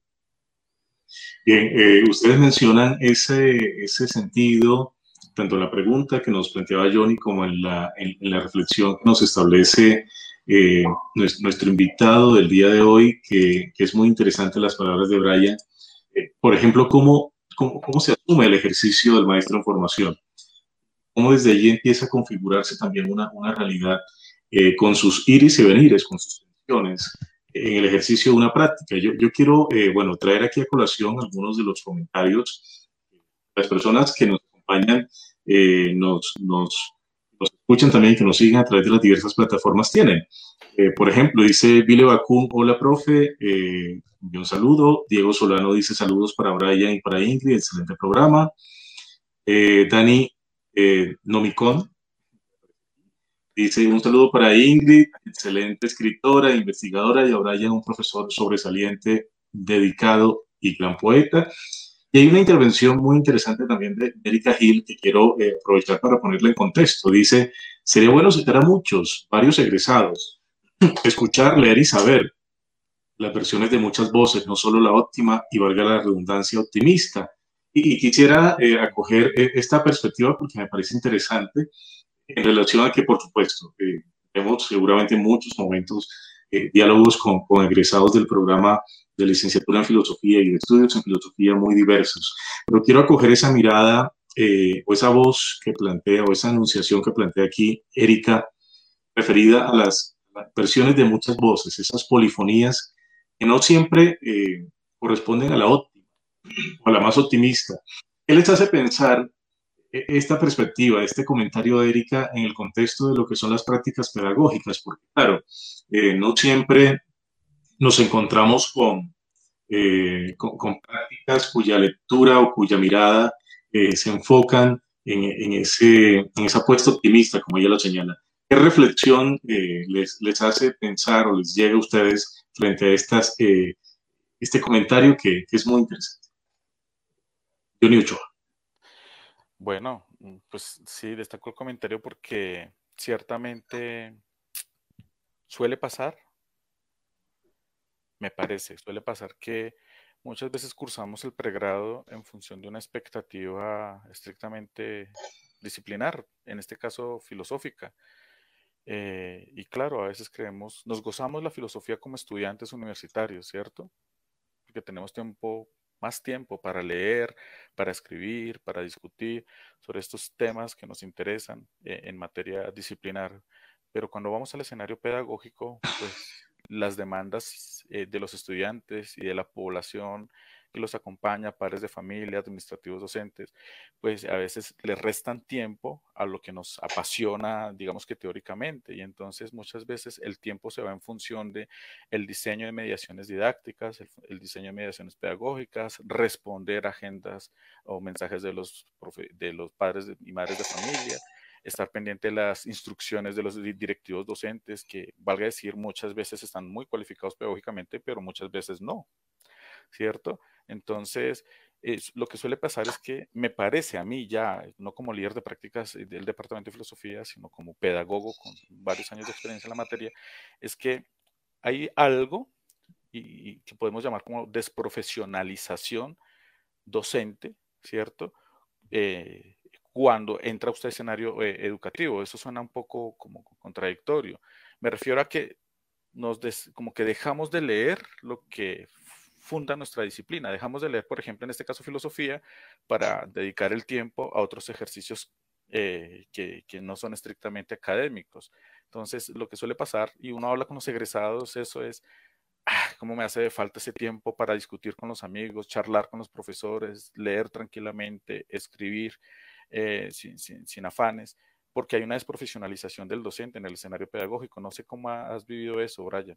Bien, eh, ustedes mencionan ese, ese sentido, tanto en la pregunta que nos planteaba Johnny como en la, en, en la reflexión que nos establece eh, nuestro, nuestro invitado del día de hoy, que, que es muy interesante las palabras de Brian. Eh, por ejemplo, ¿cómo, cómo, cómo se asume el ejercicio del maestro en formación? ¿Cómo desde allí empieza a configurarse también una, una realidad eh, con sus iris y venires, con sus tensiones, en el ejercicio de una práctica? Yo, yo quiero, eh, bueno, traer aquí a colación algunos de los comentarios. Las personas que nos acompañan, eh, nos, nos, nos escuchan también, que nos siguen a través de las diversas plataformas tienen. Eh, por ejemplo, dice Vile Bacún, hola, profe, eh, un saludo. Diego Solano dice saludos para Brian y para Ingrid, excelente programa. Eh, Dani eh, Nomicón dice un saludo para Ingrid, excelente escritora, investigadora, y a Brian, un profesor sobresaliente, dedicado y gran poeta. Y hay una intervención muy interesante también de Erika Gil que quiero eh, aprovechar para ponerla en contexto. Dice, sería bueno citar a muchos, varios egresados, escuchar, leer y saber las versiones de muchas voces, no solo la óptima y valga la redundancia optimista. Y, y quisiera eh, acoger eh, esta perspectiva porque me parece interesante en relación a que, por supuesto, eh, tenemos seguramente muchos momentos, eh, diálogos con, con egresados del programa de licenciatura en filosofía y de estudios en filosofía muy diversos. Pero quiero acoger esa mirada eh, o esa voz que plantea o esa anunciación que plantea aquí Erika, referida a las, a las versiones de muchas voces, esas polifonías que no siempre eh, corresponden a la óptima o a la más optimista. ¿Qué les hace pensar esta perspectiva, este comentario de Erika en el contexto de lo que son las prácticas pedagógicas? Porque claro, eh, no siempre nos encontramos con, eh, con, con prácticas cuya lectura o cuya mirada eh, se enfocan en, en, ese, en esa apuesta optimista, como ella lo señala. ¿Qué reflexión eh, les, les hace pensar o les llega a ustedes frente a estas, eh, este comentario que, que es muy interesante? Johnny Ochoa. Bueno, pues sí, destaco el comentario porque ciertamente suele pasar, me parece, suele pasar que muchas veces cursamos el pregrado en función de una expectativa estrictamente disciplinar, en este caso filosófica. Eh, y claro, a veces creemos, nos gozamos la filosofía como estudiantes universitarios, ¿cierto? Porque tenemos tiempo, más tiempo para leer, para escribir, para discutir sobre estos temas que nos interesan eh, en materia disciplinar. Pero cuando vamos al escenario pedagógico, pues las demandas eh, de los estudiantes y de la población que los acompaña, padres de familia, administrativos docentes, pues a veces les restan tiempo a lo que nos apasiona, digamos que teóricamente, y entonces muchas veces el tiempo se va en función de el diseño de mediaciones didácticas, el, el diseño de mediaciones pedagógicas, responder agendas o mensajes de los, profe, de los padres de, y madres de familia, estar pendiente de las instrucciones de los directivos docentes, que valga decir, muchas veces están muy cualificados pedagógicamente, pero muchas veces no, ¿cierto? Entonces, es, lo que suele pasar es que me parece a mí ya, no como líder de prácticas del Departamento de Filosofía, sino como pedagogo con varios años de experiencia en la materia, es que hay algo y, y que podemos llamar como desprofesionalización docente, ¿cierto? Eh, cuando entra usted a escenario eh, educativo. Eso suena un poco como contradictorio. Me refiero a que nos des, como que dejamos de leer lo que funda nuestra disciplina. Dejamos de leer, por ejemplo, en este caso filosofía, para dedicar el tiempo a otros ejercicios eh, que, que no son estrictamente académicos. Entonces, lo que suele pasar, y uno habla con los egresados, eso es, ah, cómo me hace falta ese tiempo para discutir con los amigos, charlar con los profesores, leer tranquilamente, escribir eh, sin, sin, sin afanes, porque hay una desprofesionalización del docente en el escenario pedagógico. No sé cómo has vivido eso, Brian.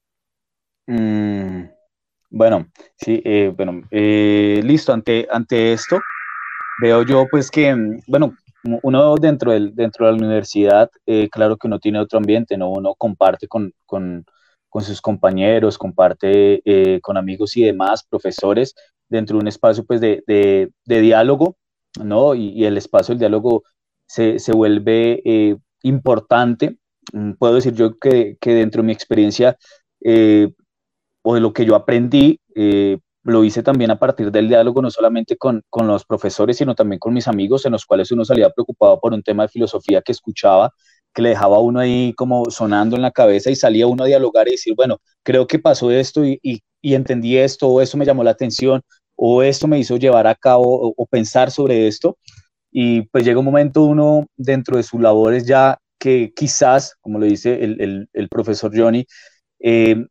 Mm, bueno, sí, eh, bueno, eh, listo, ante, ante esto, veo yo pues que, bueno, uno dentro, del, dentro de la universidad, eh, claro que uno tiene otro ambiente, ¿no? Uno comparte con, con, con sus compañeros, comparte eh, con amigos y demás, profesores, dentro de un espacio pues de, de, de diálogo, ¿no? Y, y el espacio del diálogo se, se vuelve eh, importante. Puedo decir yo que, que dentro de mi experiencia eh, o de lo que yo aprendí, eh, lo hice también a partir del diálogo, no solamente con, con los profesores, sino también con mis amigos, en los cuales uno salía preocupado por un tema de filosofía que escuchaba, que le dejaba a uno ahí como sonando en la cabeza, y salía uno a dialogar y decir, bueno, creo que pasó esto y, y, y entendí esto, o esto me llamó la atención, o esto me hizo llevar a cabo o, o pensar sobre esto. Y pues llega un momento uno dentro de sus labores ya que quizás, como lo dice el, el, el profesor Johnny, eh,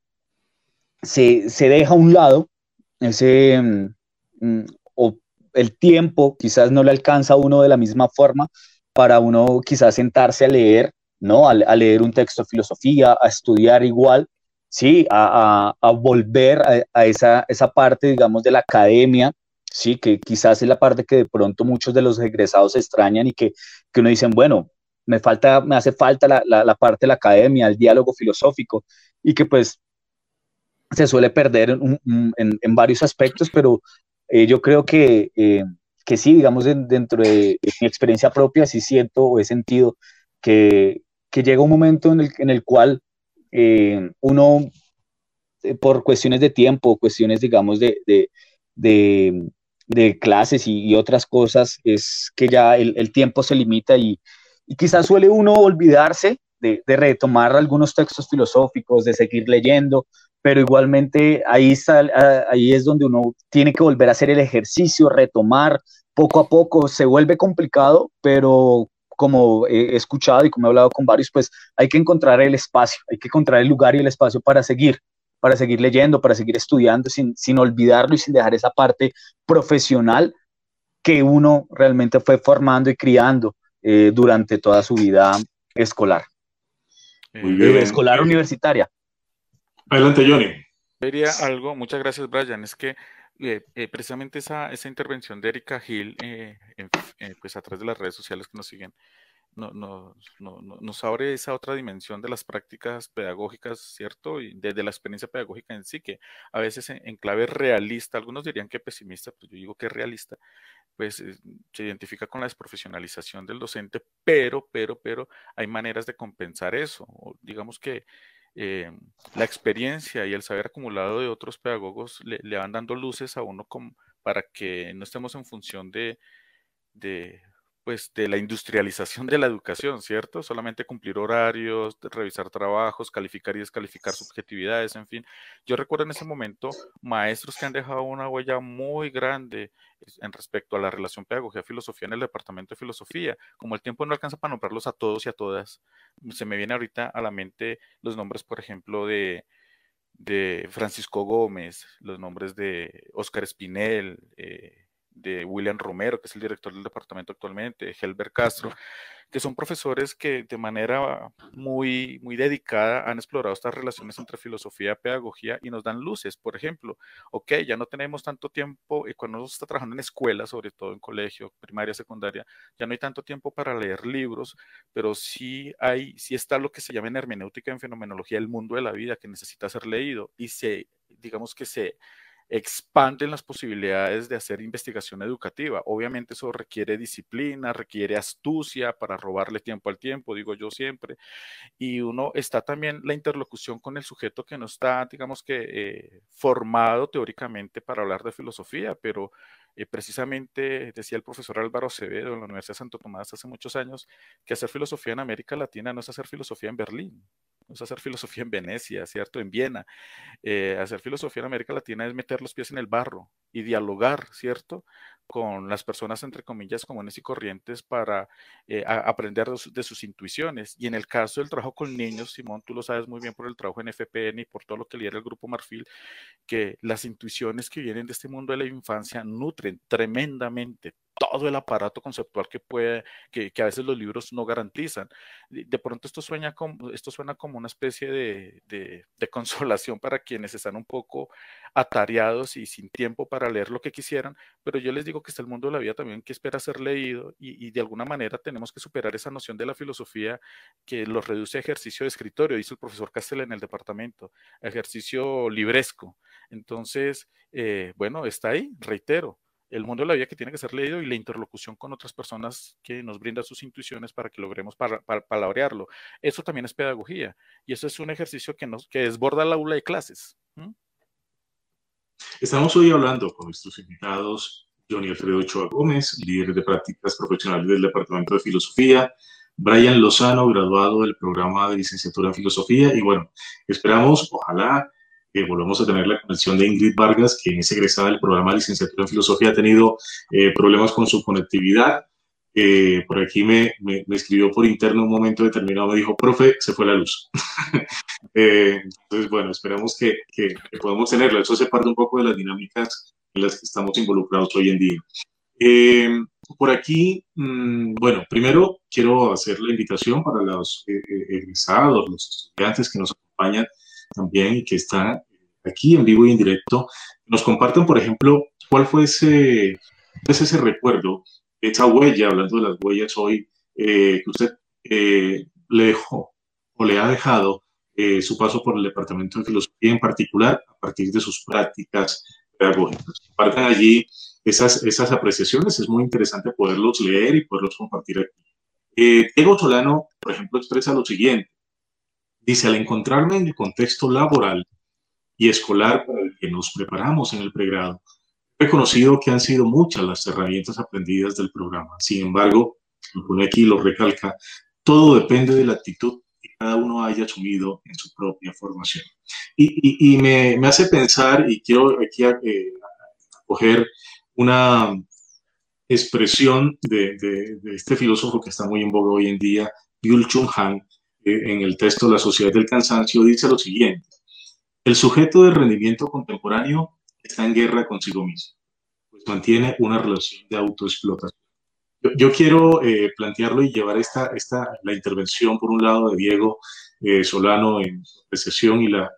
se, se deja a un lado ese, mm, o el tiempo quizás no le alcanza a uno de la misma forma para uno quizás sentarse a leer, ¿no? A, a leer un texto de filosofía, a estudiar igual, ¿sí? A, a, a volver a, a esa, esa parte, digamos, de la academia, ¿sí? Que quizás es la parte que de pronto muchos de los egresados extrañan y que, que uno dicen, bueno, me, falta, me hace falta la, la, la parte de la academia, el diálogo filosófico, y que pues se suele perder en, en, en varios aspectos, pero eh, yo creo que, eh, que sí, digamos, en, dentro de, de mi experiencia propia, sí siento o he sentido que, que llega un momento en el, en el cual eh, uno, eh, por cuestiones de tiempo, cuestiones, digamos, de, de, de, de clases y, y otras cosas, es que ya el, el tiempo se limita y, y quizás suele uno olvidarse de, de retomar algunos textos filosóficos, de seguir leyendo, pero igualmente ahí, sal, ahí es donde uno tiene que volver a hacer el ejercicio, retomar poco a poco. Se vuelve complicado, pero como he escuchado y como he hablado con varios, pues hay que encontrar el espacio, hay que encontrar el lugar y el espacio para seguir, para seguir leyendo, para seguir estudiando, sin, sin olvidarlo y sin dejar esa parte profesional que uno realmente fue formando y criando eh, durante toda su vida escolar. Muy bien. Escolar universitaria. Adelante, Johnny. Vería algo, muchas gracias, Brian. Es que eh, eh, precisamente esa, esa intervención de Erika Hill, eh, en- eh, pues a través de las redes sociales que nos siguen, no- no- no- no- nos abre esa otra dimensión de las prácticas pedagógicas, ¿cierto? Y desde la experiencia pedagógica en sí, que a veces en, en clave realista, algunos dirían que pesimista, pues yo digo que realista, pues eh, se identifica con la desprofesionalización del docente, pero, pero, pero hay maneras de compensar eso. O digamos que eh, la experiencia y el saber acumulado de otros pedagogos le, le van dando luces a uno como para que no estemos en función de, de, pues, de la industrialización de la educación, ¿cierto? Solamente cumplir horarios, de revisar trabajos, calificar y descalificar subjetividades, en fin. Yo recuerdo en ese momento maestros que han dejado una huella muy grande en respecto a la relación pedagogía-filosofía en el departamento de filosofía. Como el tiempo no alcanza para nombrarlos a todos y a todas, se me viene ahorita a la mente los nombres, por ejemplo, de de Francisco Gómez, los nombres de Óscar Espinel, eh, de William Romero, que es el director del departamento actualmente, Helber Castro, que son profesores que de manera muy, muy dedicada han explorado estas relaciones entre filosofía y pedagogía y nos dan luces. Por ejemplo, ok, ya no tenemos tanto tiempo, y cuando uno está trabajando en escuela, sobre todo en colegio, primaria, secundaria, ya no hay tanto tiempo para leer libros, pero sí hay, sí está lo que se llama en hermenéutica, en fenomenología, el mundo de la vida que necesita ser leído y se, digamos que se expanden las posibilidades de hacer investigación educativa. Obviamente eso requiere disciplina, requiere astucia para robarle tiempo al tiempo, digo yo siempre, y uno está también la interlocución con el sujeto que no está, digamos que, eh, formado teóricamente para hablar de filosofía, pero eh, precisamente decía el profesor Álvaro Acevedo en la Universidad de Santo Tomás hace muchos años que hacer filosofía en América Latina no es hacer filosofía en Berlín, no es hacer filosofía en Venecia, ¿cierto? En Viena. Eh, hacer filosofía en América Latina es meter los pies en el barro y dialogar, ¿cierto? Con las personas, entre comillas, comunes y corrientes para eh, a, aprender de, su, de, sus intuiciones. Y en el caso del trabajo con niños, Simón, tú lo sabes muy bien por el trabajo en F P N y por todo lo que lidera el Grupo Marfil, que las intuiciones que vienen de este mundo de la infancia nutren tremendamente todo el aparato conceptual que puede, que, que a veces los libros no garantizan. De, de pronto esto suena como, esto suena como una especie de, de, de consolación para quienes están un poco atareados y sin tiempo para leer lo que quisieran, pero yo les digo que está el mundo de la vida también que espera ser leído y, y de alguna manera tenemos que superar esa noción de la filosofía que los reduce a ejercicio de escritorio, dice el profesor Castel en el departamento, ejercicio libresco. Entonces, eh, bueno, está ahí, reitero, el mundo de la vida que tiene que ser leído y la interlocución con otras personas que nos brindan sus intuiciones para que logremos para, para, palabrearlo. Eso también es pedagogía y eso es un ejercicio que, nos, que desborda el aula de clases. ¿Mm? Estamos hoy hablando con nuestros invitados, Johnny Alfredo Ochoa Gómez, líder de prácticas profesionales del Departamento de Filosofía, Brian Lozano, graduado del programa de licenciatura en Filosofía, y bueno, esperamos, ojalá, que volvamos a tener la conexión de Ingrid Vargas, que es egresada del programa de licenciatura en Filosofía, ha tenido eh, problemas con su conectividad. Eh, por aquí me, me, me escribió por interno un momento determinado, me dijo, profe, se fue la luz. eh, entonces, bueno, esperamos que, que, que podamos tenerlo. Eso hace parte un poco de las dinámicas en las que estamos involucrados hoy en día. Eh, por aquí, mmm, bueno, primero quiero hacer la invitación para los eh, egresados, los estudiantes que nos acompañan también y que están aquí en vivo y en directo, nos compartan, por ejemplo, cuál fue ese, es ese recuerdo, esa huella, hablando de las huellas hoy, eh, que usted eh, le dejó o le ha dejado eh, su paso por el Departamento de Filosofía, en particular a partir de sus prácticas pedagógicas. Compartan allí esas, esas apreciaciones, es muy interesante poderlos leer y poderlos compartir aquí. Eh, Diego Solano, por ejemplo, expresa lo siguiente. Dice, al encontrarme en el contexto laboral y escolar para el que nos preparamos en el pregrado, he reconocido que han sido muchas las herramientas aprendidas del programa. Sin embargo, lo pone aquí y lo recalca, todo depende de la actitud que cada uno haya asumido en su propia formación. Y, y, y me, me hace pensar, y quiero aquí eh, coger una expresión de, de, de este filósofo que está muy en boga hoy en día, Byung-Chul Han, eh, en el texto La sociedad del cansancio, dice lo siguiente: el sujeto de rendimiento contemporáneo está en guerra consigo mismo, pues mantiene una relación de autoexplotación. Yo, yo quiero eh, plantearlo y llevar esta, esta, la intervención, por un lado, de Diego eh, Solano en su apreciación y la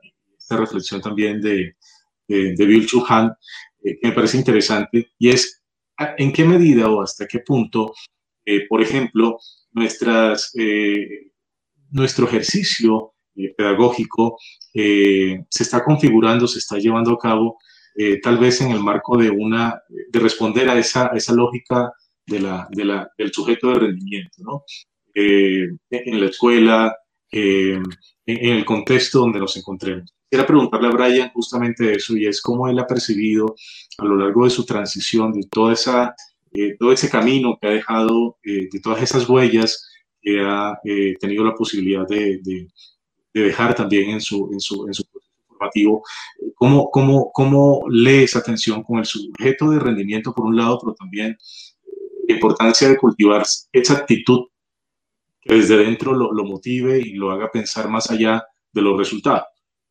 esta reflexión también de, de, de Byung-Chul Han, eh, que me parece interesante, y es en qué medida o hasta qué punto, eh, por ejemplo, nuestras, eh, nuestro ejercicio eh, pedagógico eh, se está configurando, se está llevando a cabo, eh, tal vez en el marco de, una, de responder a esa, a esa lógica de la, de la, del sujeto de rendimiento, ¿no? Eh, en la escuela, eh, en, en el contexto donde nos encontremos. Quisiera preguntarle a Brian justamente eso, y es cómo él ha percibido a lo largo de su transición, de toda esa, eh, todo ese camino que ha dejado, eh, de todas esas huellas que ha eh, tenido la posibilidad de, de, de dejar también en su, en su, en su proceso formativo. ¿Cómo, cómo, ¿Cómo lee esa tensión con el sujeto de rendimiento por un lado, pero también la importancia de cultivar esa actitud que desde dentro lo, lo motive y lo haga pensar más allá de los resultados?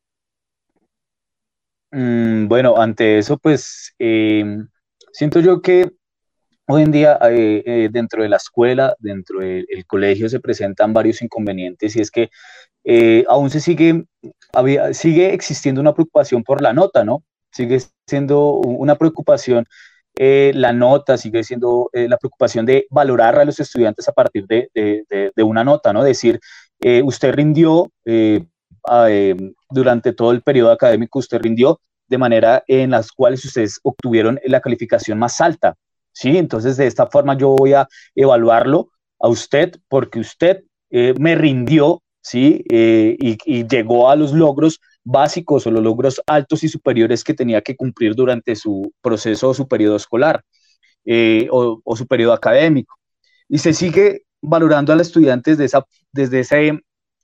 Mm, bueno, ante eso, pues eh, siento yo que hoy en día eh, eh, dentro de la escuela, dentro del el colegio se presentan varios inconvenientes, y es que eh, aún se sigue, había, sigue existiendo una preocupación por la nota, ¿no? Sigue siendo una preocupación eh, la nota, sigue siendo eh, la preocupación de valorar a los estudiantes a partir de, de, de, de una nota, ¿no? Decir, eh, usted rindió eh, eh, durante todo el periodo académico, usted rindió de manera en las cuales ustedes obtuvieron la calificación más alta, ¿sí? Entonces, de esta forma yo voy a evaluarlo a usted porque usted eh, me rindió, ¿sí? Eh, y, y llegó a los logros básicos o los logros altos y superiores que tenía que cumplir durante su proceso o su periodo escolar eh, o, o su periodo académico. Y se sigue valorando al estudiante desde esa, desde, ese,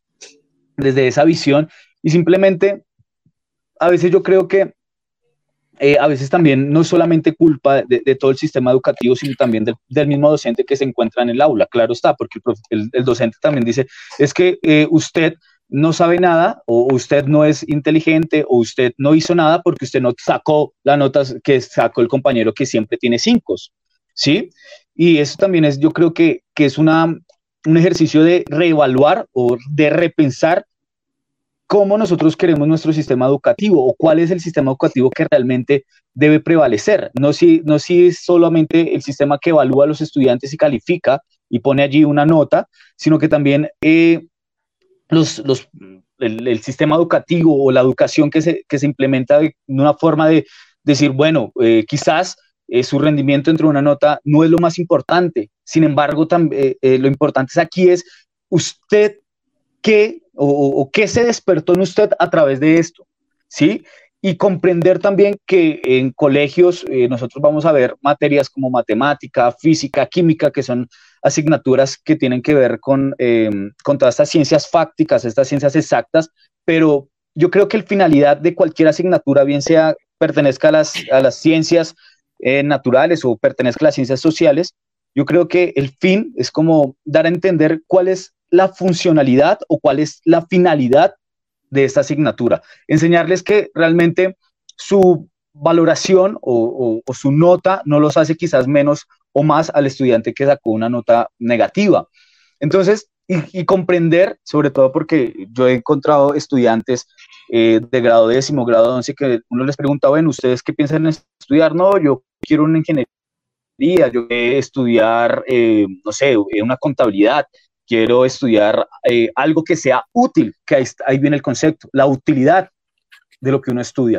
desde esa visión, y simplemente a veces yo creo que eh, a veces también no es solamente culpa de, de todo el sistema educativo, sino también del, del mismo docente que se encuentra en el aula. Claro está, porque el, el, el docente también dice, es que eh, usted no sabe nada, o usted no es inteligente, o usted no hizo nada porque usted no sacó la nota que sacó el compañero que siempre tiene cinco, ¿sí? Y eso también es, yo creo que, que es una, un ejercicio de reevaluar o de repensar cómo nosotros queremos nuestro sistema educativo, o cuál es el sistema educativo que realmente debe prevalecer. No si, no si es solamente el sistema que evalúa a los estudiantes y califica y pone allí una nota, sino que también eh, los, los, el, el sistema educativo o la educación que se, que se implementa de una forma de decir, bueno, eh, quizás eh, su rendimiento entre una nota no es lo más importante. Sin embargo, eh, eh, lo importante es aquí es usted qué o, o qué se despertó en usted a través de esto, ¿sí? Y comprender también que en colegios eh, nosotros vamos a ver materias como matemática, física, química, que son asignaturas que tienen que ver con, eh, con todas estas ciencias fácticas, estas ciencias exactas, pero yo creo que la finalidad de cualquier asignatura, bien sea pertenezca a las, a las ciencias eh, naturales o pertenezca a las ciencias sociales, yo creo que el fin es como dar a entender cuál es la funcionalidad o cuál es la finalidad de esta asignatura. Enseñarles que realmente su valoración o, o, o su nota no los hace quizás menos o más al estudiante que sacó una nota negativa. Entonces, y, y comprender, sobre todo porque yo he encontrado estudiantes eh, de grado décimo, grado once, que uno les pregunta, bueno, ¿ustedes qué piensan en estudiar? No, yo quiero una ingeniería, yo quiero estudiar, eh, no sé, una contabilidad, quiero estudiar eh, algo que sea útil, que ahí, ahí viene el concepto, la utilidad de lo que uno estudia.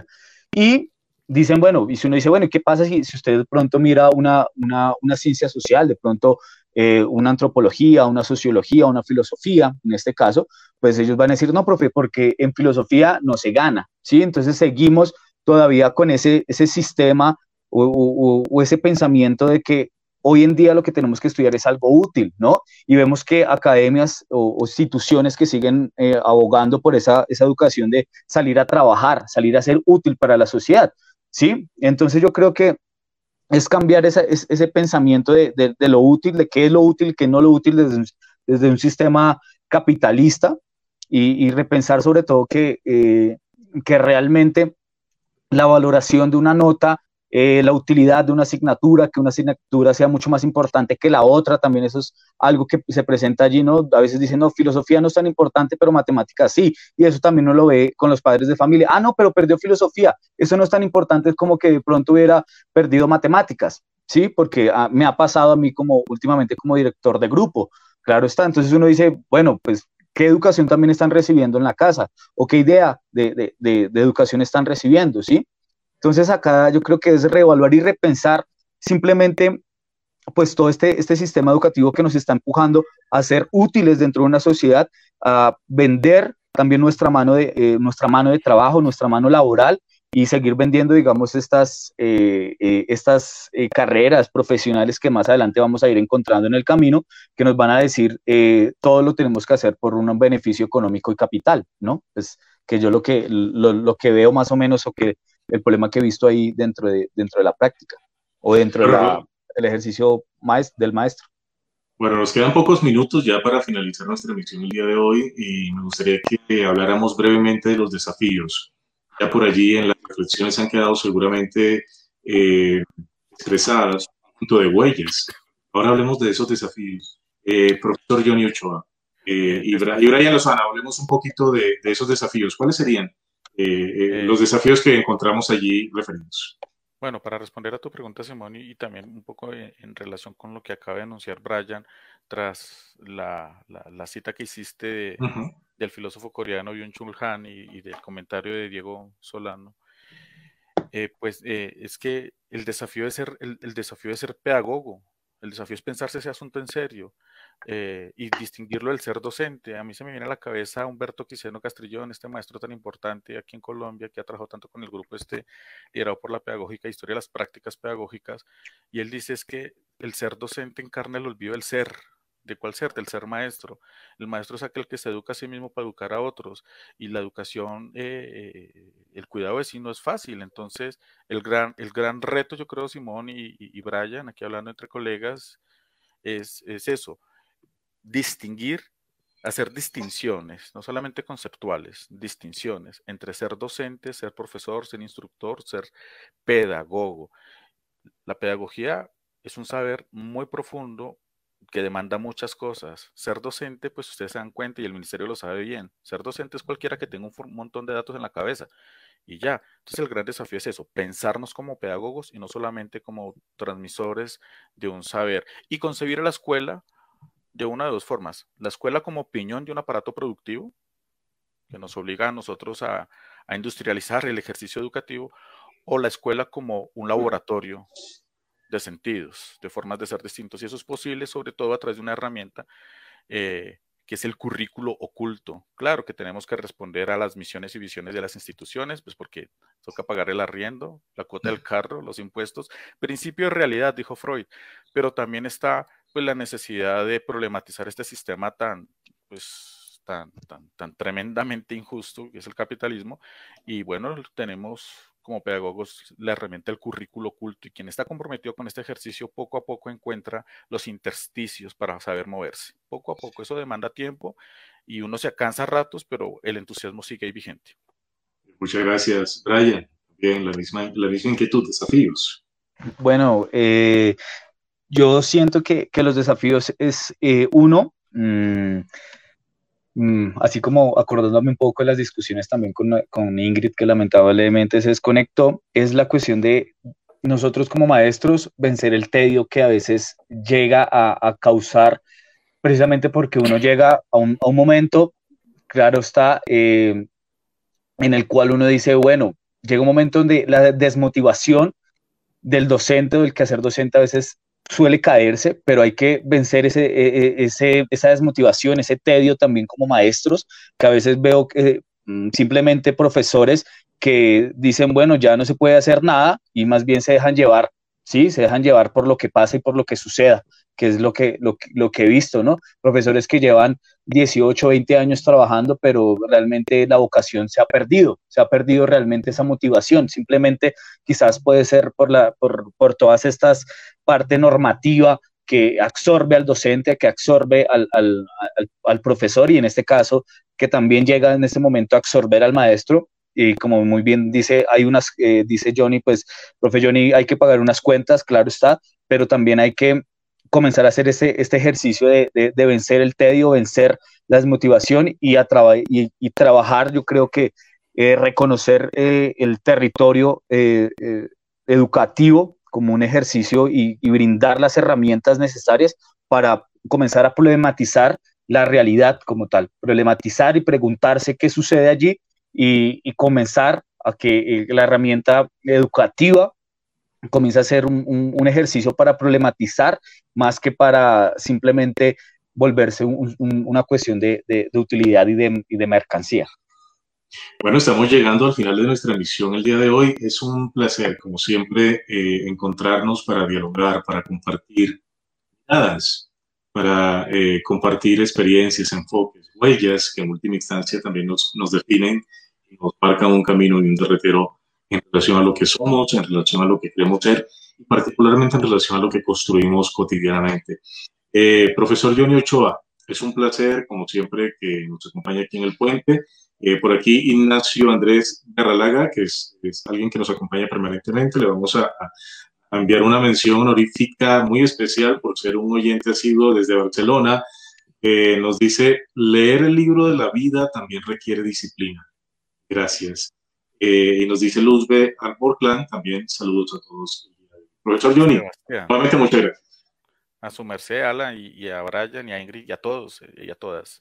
Y dicen, bueno, y si uno dice, bueno, ¿qué pasa si, si usted de pronto mira una, una, una ciencia social, de pronto eh, una antropología, una sociología, una filosofía, en este caso, pues ellos van a decir, no, profe, porque en filosofía no se gana, ¿sí? Entonces seguimos todavía con ese, ese sistema o, o, o ese pensamiento de que hoy en día lo que tenemos que estudiar es algo útil, ¿no? Y vemos que academias o, o instituciones que siguen eh, abogando por esa, esa educación de salir a trabajar, salir a ser útil para la sociedad, ¿sí? Entonces yo creo que es cambiar esa, es, ese pensamiento de, de, de lo útil, de qué es lo útil, qué no lo útil desde, desde un sistema capitalista y, y repensar sobre todo que, eh, que realmente la valoración de una nota eh, la utilidad de una asignatura, que una asignatura sea mucho más importante que la otra, también eso es algo que se presenta allí, ¿no? A veces dicen, no, filosofía no es tan importante, pero matemáticas sí, y eso también uno lo ve con los padres de familia. Ah, no, pero perdió filosofía, eso no es tan importante, es como que de pronto hubiera perdido matemáticas, ¿sí? Porque ah, me ha pasado a mí como últimamente como director de grupo, claro está, entonces uno dice, bueno, pues, ¿qué educación también están recibiendo en la casa? ¿O qué idea de, de, de, de educación están recibiendo, sí? Entonces acá yo creo que es reevaluar y repensar simplemente pues todo este, este sistema educativo que nos está empujando a ser útiles dentro de una sociedad, a vender también nuestra mano de, eh, nuestra mano de trabajo, nuestra mano laboral y seguir vendiendo, digamos, estas, eh, eh, estas eh, carreras profesionales que más adelante vamos a ir encontrando en el camino, que nos van a decir, eh, todo lo tenemos que hacer por un beneficio económico y capital, ¿no? Pues que yo lo que, lo, lo que veo más o menos, o que el problema que he visto ahí dentro de, dentro de la práctica, o dentro de la, del ejercicio maest del maestro. Bueno, nos quedan pocos minutos ya para finalizar nuestra emisión el día de hoy y me gustaría que habláramos brevemente de los desafíos. Ya por allí en las reflexiones han quedado seguramente eh, expresadas un punto de huellas. Ahora hablemos de esos desafíos. Eh, profesor Johnny Ochoa eh, y, Bra y Brian Lozana, hablemos un poquito de, de esos desafíos. ¿Cuáles serían eh, eh, los desafíos que encontramos allí referidos? Bueno, para responder a tu pregunta, Simón, y, y también un poco en, en relación con lo que acaba de anunciar Brian, tras la, la, la cita que hiciste de, uh-huh. del filósofo coreano Byung-Chul Han y, y del comentario de Diego Solano, eh, pues eh, es que el desafío de ser, el, el desafío de ser pedagogo, el desafío es pensarse ese asunto en serio eh, y distinguirlo del ser docente. A mí se me viene a la cabeza Humberto Quiseno Castrillón, este maestro tan importante aquí en Colombia, que ha trabajado tanto con el grupo este liderado por la pedagógica, historia de las prácticas pedagógicas, y él dice es que el ser docente encarna el olvido del ser. ¿De cuál ser? Del ser maestro. El maestro es aquel que se educa a sí mismo para educar a otros, y la educación, eh, el cuidado de sí no es fácil. Entonces, el gran, el gran reto, yo creo, Simón y, y, y Brian, aquí hablando entre colegas, es, es eso, distinguir, hacer distinciones, no solamente conceptuales, distinciones entre ser docente, ser profesor, ser instructor, ser pedagogo. La pedagogía es un saber muy profundo que demanda muchas cosas. Ser docente, pues ustedes se dan cuenta y el ministerio lo sabe bien. Ser docente es cualquiera que tenga un montón de datos en la cabeza y ya. Entonces el gran desafío es eso, pensarnos como pedagogos y no solamente como transmisores de un saber. Y concebir a la escuela de una de dos formas. La escuela como piñón de un aparato productivo que nos obliga a nosotros a, a industrializar el ejercicio educativo, o la escuela como un laboratorio de sentidos, de formas de ser distintos, y eso es posible sobre todo a través de una herramienta eh, que es el currículo oculto. Claro que tenemos que responder a las misiones y visiones de las instituciones, pues porque toca pagar el arriendo, la cuota del carro, los impuestos, principio de realidad, dijo Freud, pero también está pues la necesidad de problematizar este sistema tan, pues, tan, tan, tan tremendamente injusto que es el capitalismo, y bueno, tenemos como pedagogos la herramienta del currículo oculto, y quien está comprometido con este ejercicio poco a poco encuentra los intersticios para saber moverse. Poco a poco, eso demanda tiempo y uno se cansa a ratos, pero el entusiasmo sigue ahí vigente. Muchas gracias, Brian. Bien, la misma, la misma inquietud, desafíos. Bueno, eh, yo siento que, que los desafíos es eh, uno, mmm, así como acordándome un poco de las discusiones también con, con Ingrid, que lamentablemente se desconectó, es la cuestión de nosotros como maestros vencer el tedio que a veces llega a, a causar, precisamente porque uno llega a un, a un momento, claro está, eh, en el cual uno dice, bueno, llega un momento donde la desmotivación del docente o del quehacer docente a veces suele caerse, pero hay que vencer ese, ese, esa desmotivación, ese tedio también como maestros, que a veces veo que simplemente profesores que dicen, bueno, ya no se puede hacer nada, y más bien se dejan llevar, ¿sí? Se dejan llevar por lo que pasa y por lo que suceda, que es lo que, lo, lo que he visto, ¿no? Profesores que llevan dieciocho, veinte años trabajando, pero realmente la vocación se ha perdido, se ha perdido realmente esa motivación, simplemente quizás puede ser por, la, por, por todas estas parte normativa que absorbe al docente, que absorbe al, al, al, al profesor, y en este caso que también llega en este momento a absorber al maestro, y como muy bien dice, hay unas, eh, dice Johnny, pues, profe Johnny, hay que pagar unas cuentas, claro está, pero también hay que comenzar a hacer este, este ejercicio de, de, de vencer el tedio, vencer la desmotivación y, a traba y, y trabajar, yo creo que eh, reconocer eh, el territorio eh, eh, educativo como un ejercicio y, y brindar las herramientas necesarias para comenzar a problematizar la realidad como tal, problematizar y preguntarse qué sucede allí y, y comenzar a que eh, la herramienta educativa comience a ser un, un, un ejercicio para problematizar más que para simplemente volverse un, un, una cuestión de, de, de utilidad y de, y de mercancía. Bueno, estamos llegando al final de nuestra emisión el día de hoy. Es un placer, como siempre, eh, encontrarnos para dialogar, para compartir miradas, para eh, compartir experiencias, enfoques, huellas que en última instancia también nos, nos definen y nos marcan un camino y un derrotero en relación a lo que somos, en relación a lo que queremos ser y particularmente en relación a lo que construimos cotidianamente. Eh, profesor Johnny Ochoa, es un placer, como siempre, que nos acompañe aquí en el puente. Eh, por aquí Ignacio Andrés Garralaga, que es, es alguien que nos acompaña permanentemente. Le vamos a, a enviar una mención honorífica muy especial por ser un oyente asiduo desde Barcelona. Eh, nos dice, leer el libro de la vida también requiere disciplina. Gracias. Eh, y nos dice Luzbe Alborclan, también saludos a todos. Profesor Johnny, nuevamente muchas gracias. A su merced, Alan, y, y a Brian, y a Ingrid, y a todos, y a todas.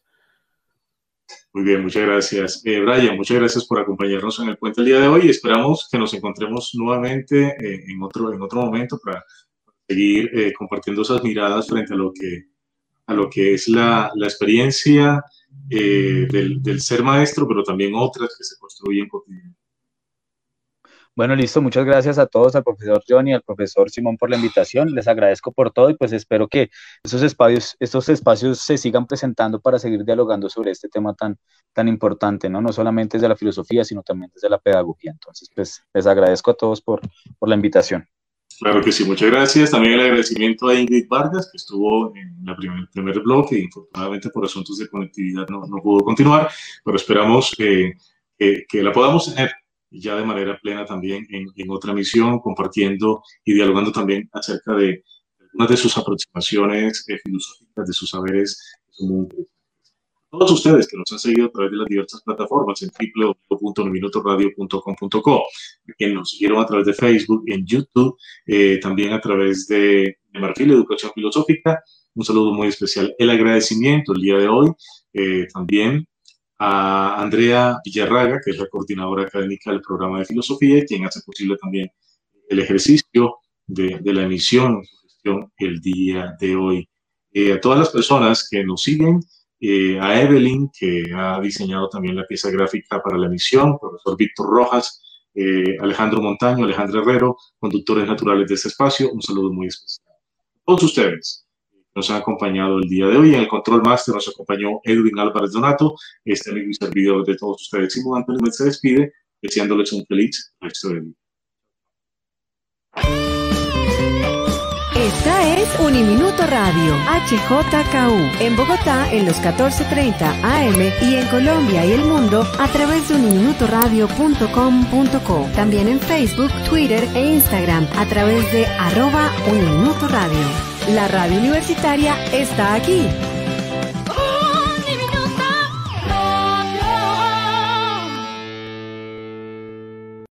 Muy bien, muchas gracias. Eh, Brian, muchas gracias por acompañarnos en el puente el día de hoy. Esperamos que nos encontremos nuevamente eh, en, otro, en otro momento para seguir eh, compartiendo esas miradas frente a lo que, a lo que es la, la experiencia eh, del, del ser maestro, pero también otras que se construyen cotidianamente. Bueno, listo, muchas gracias a todos, al profesor Johnny, al profesor Simón por la invitación, les agradezco por todo y pues espero que estos espacios, estos espacios se sigan presentando para seguir dialogando sobre este tema tan, tan importante, ¿no? No solamente desde la filosofía, sino también desde la pedagogía. Entonces, pues les agradezco a todos por, por la invitación. Claro que sí, muchas gracias. También el agradecimiento a Ingrid Vargas, que estuvo en la primer, el primer bloque y infortunadamente por asuntos de conectividad no, no pudo continuar, pero esperamos que, que, que la podamos tener ya de manera plena también en, en otra misión, compartiendo y dialogando también acerca de algunas de sus aproximaciones eh, filosóficas, de sus saberes. Todos ustedes que nos han seguido a través de las diversas plataformas en doble u doble u doble u punto minuto radio punto com punto co, que nos siguieron a través de Facebook, en YouTube, eh, también a través de, de Marfil Educación Filosófica, un saludo muy especial. El agradecimiento el día de hoy eh, también a Andrea Villarraga, que es la coordinadora académica del programa de filosofía, quien hace posible también el ejercicio de, de la emisión de su gestión el día de hoy. Eh, a todas las personas que nos siguen, eh, a Evelyn, que ha diseñado también la pieza gráfica para la emisión, profesor Víctor Rojas, eh, Alejandro Montaño, Alejandro Herrero, conductores naturales de este espacio, un saludo muy especial. A todos ustedes nos han acompañado el día de hoy. En el Control Master nos acompañó Edwin Álvarez Donato, este amigo y servidor de todos ustedes. Simón Antonio se despide, deseándoles un feliz resto de día. Esta es Uniminuto Radio, H J K U, en Bogotá en los catorce treinta A M y en Colombia y el mundo a través de uniminuto radio punto com punto co. También en Facebook, Twitter e Instagram a través de arroba Uniminuto Radio. La radio universitaria está aquí.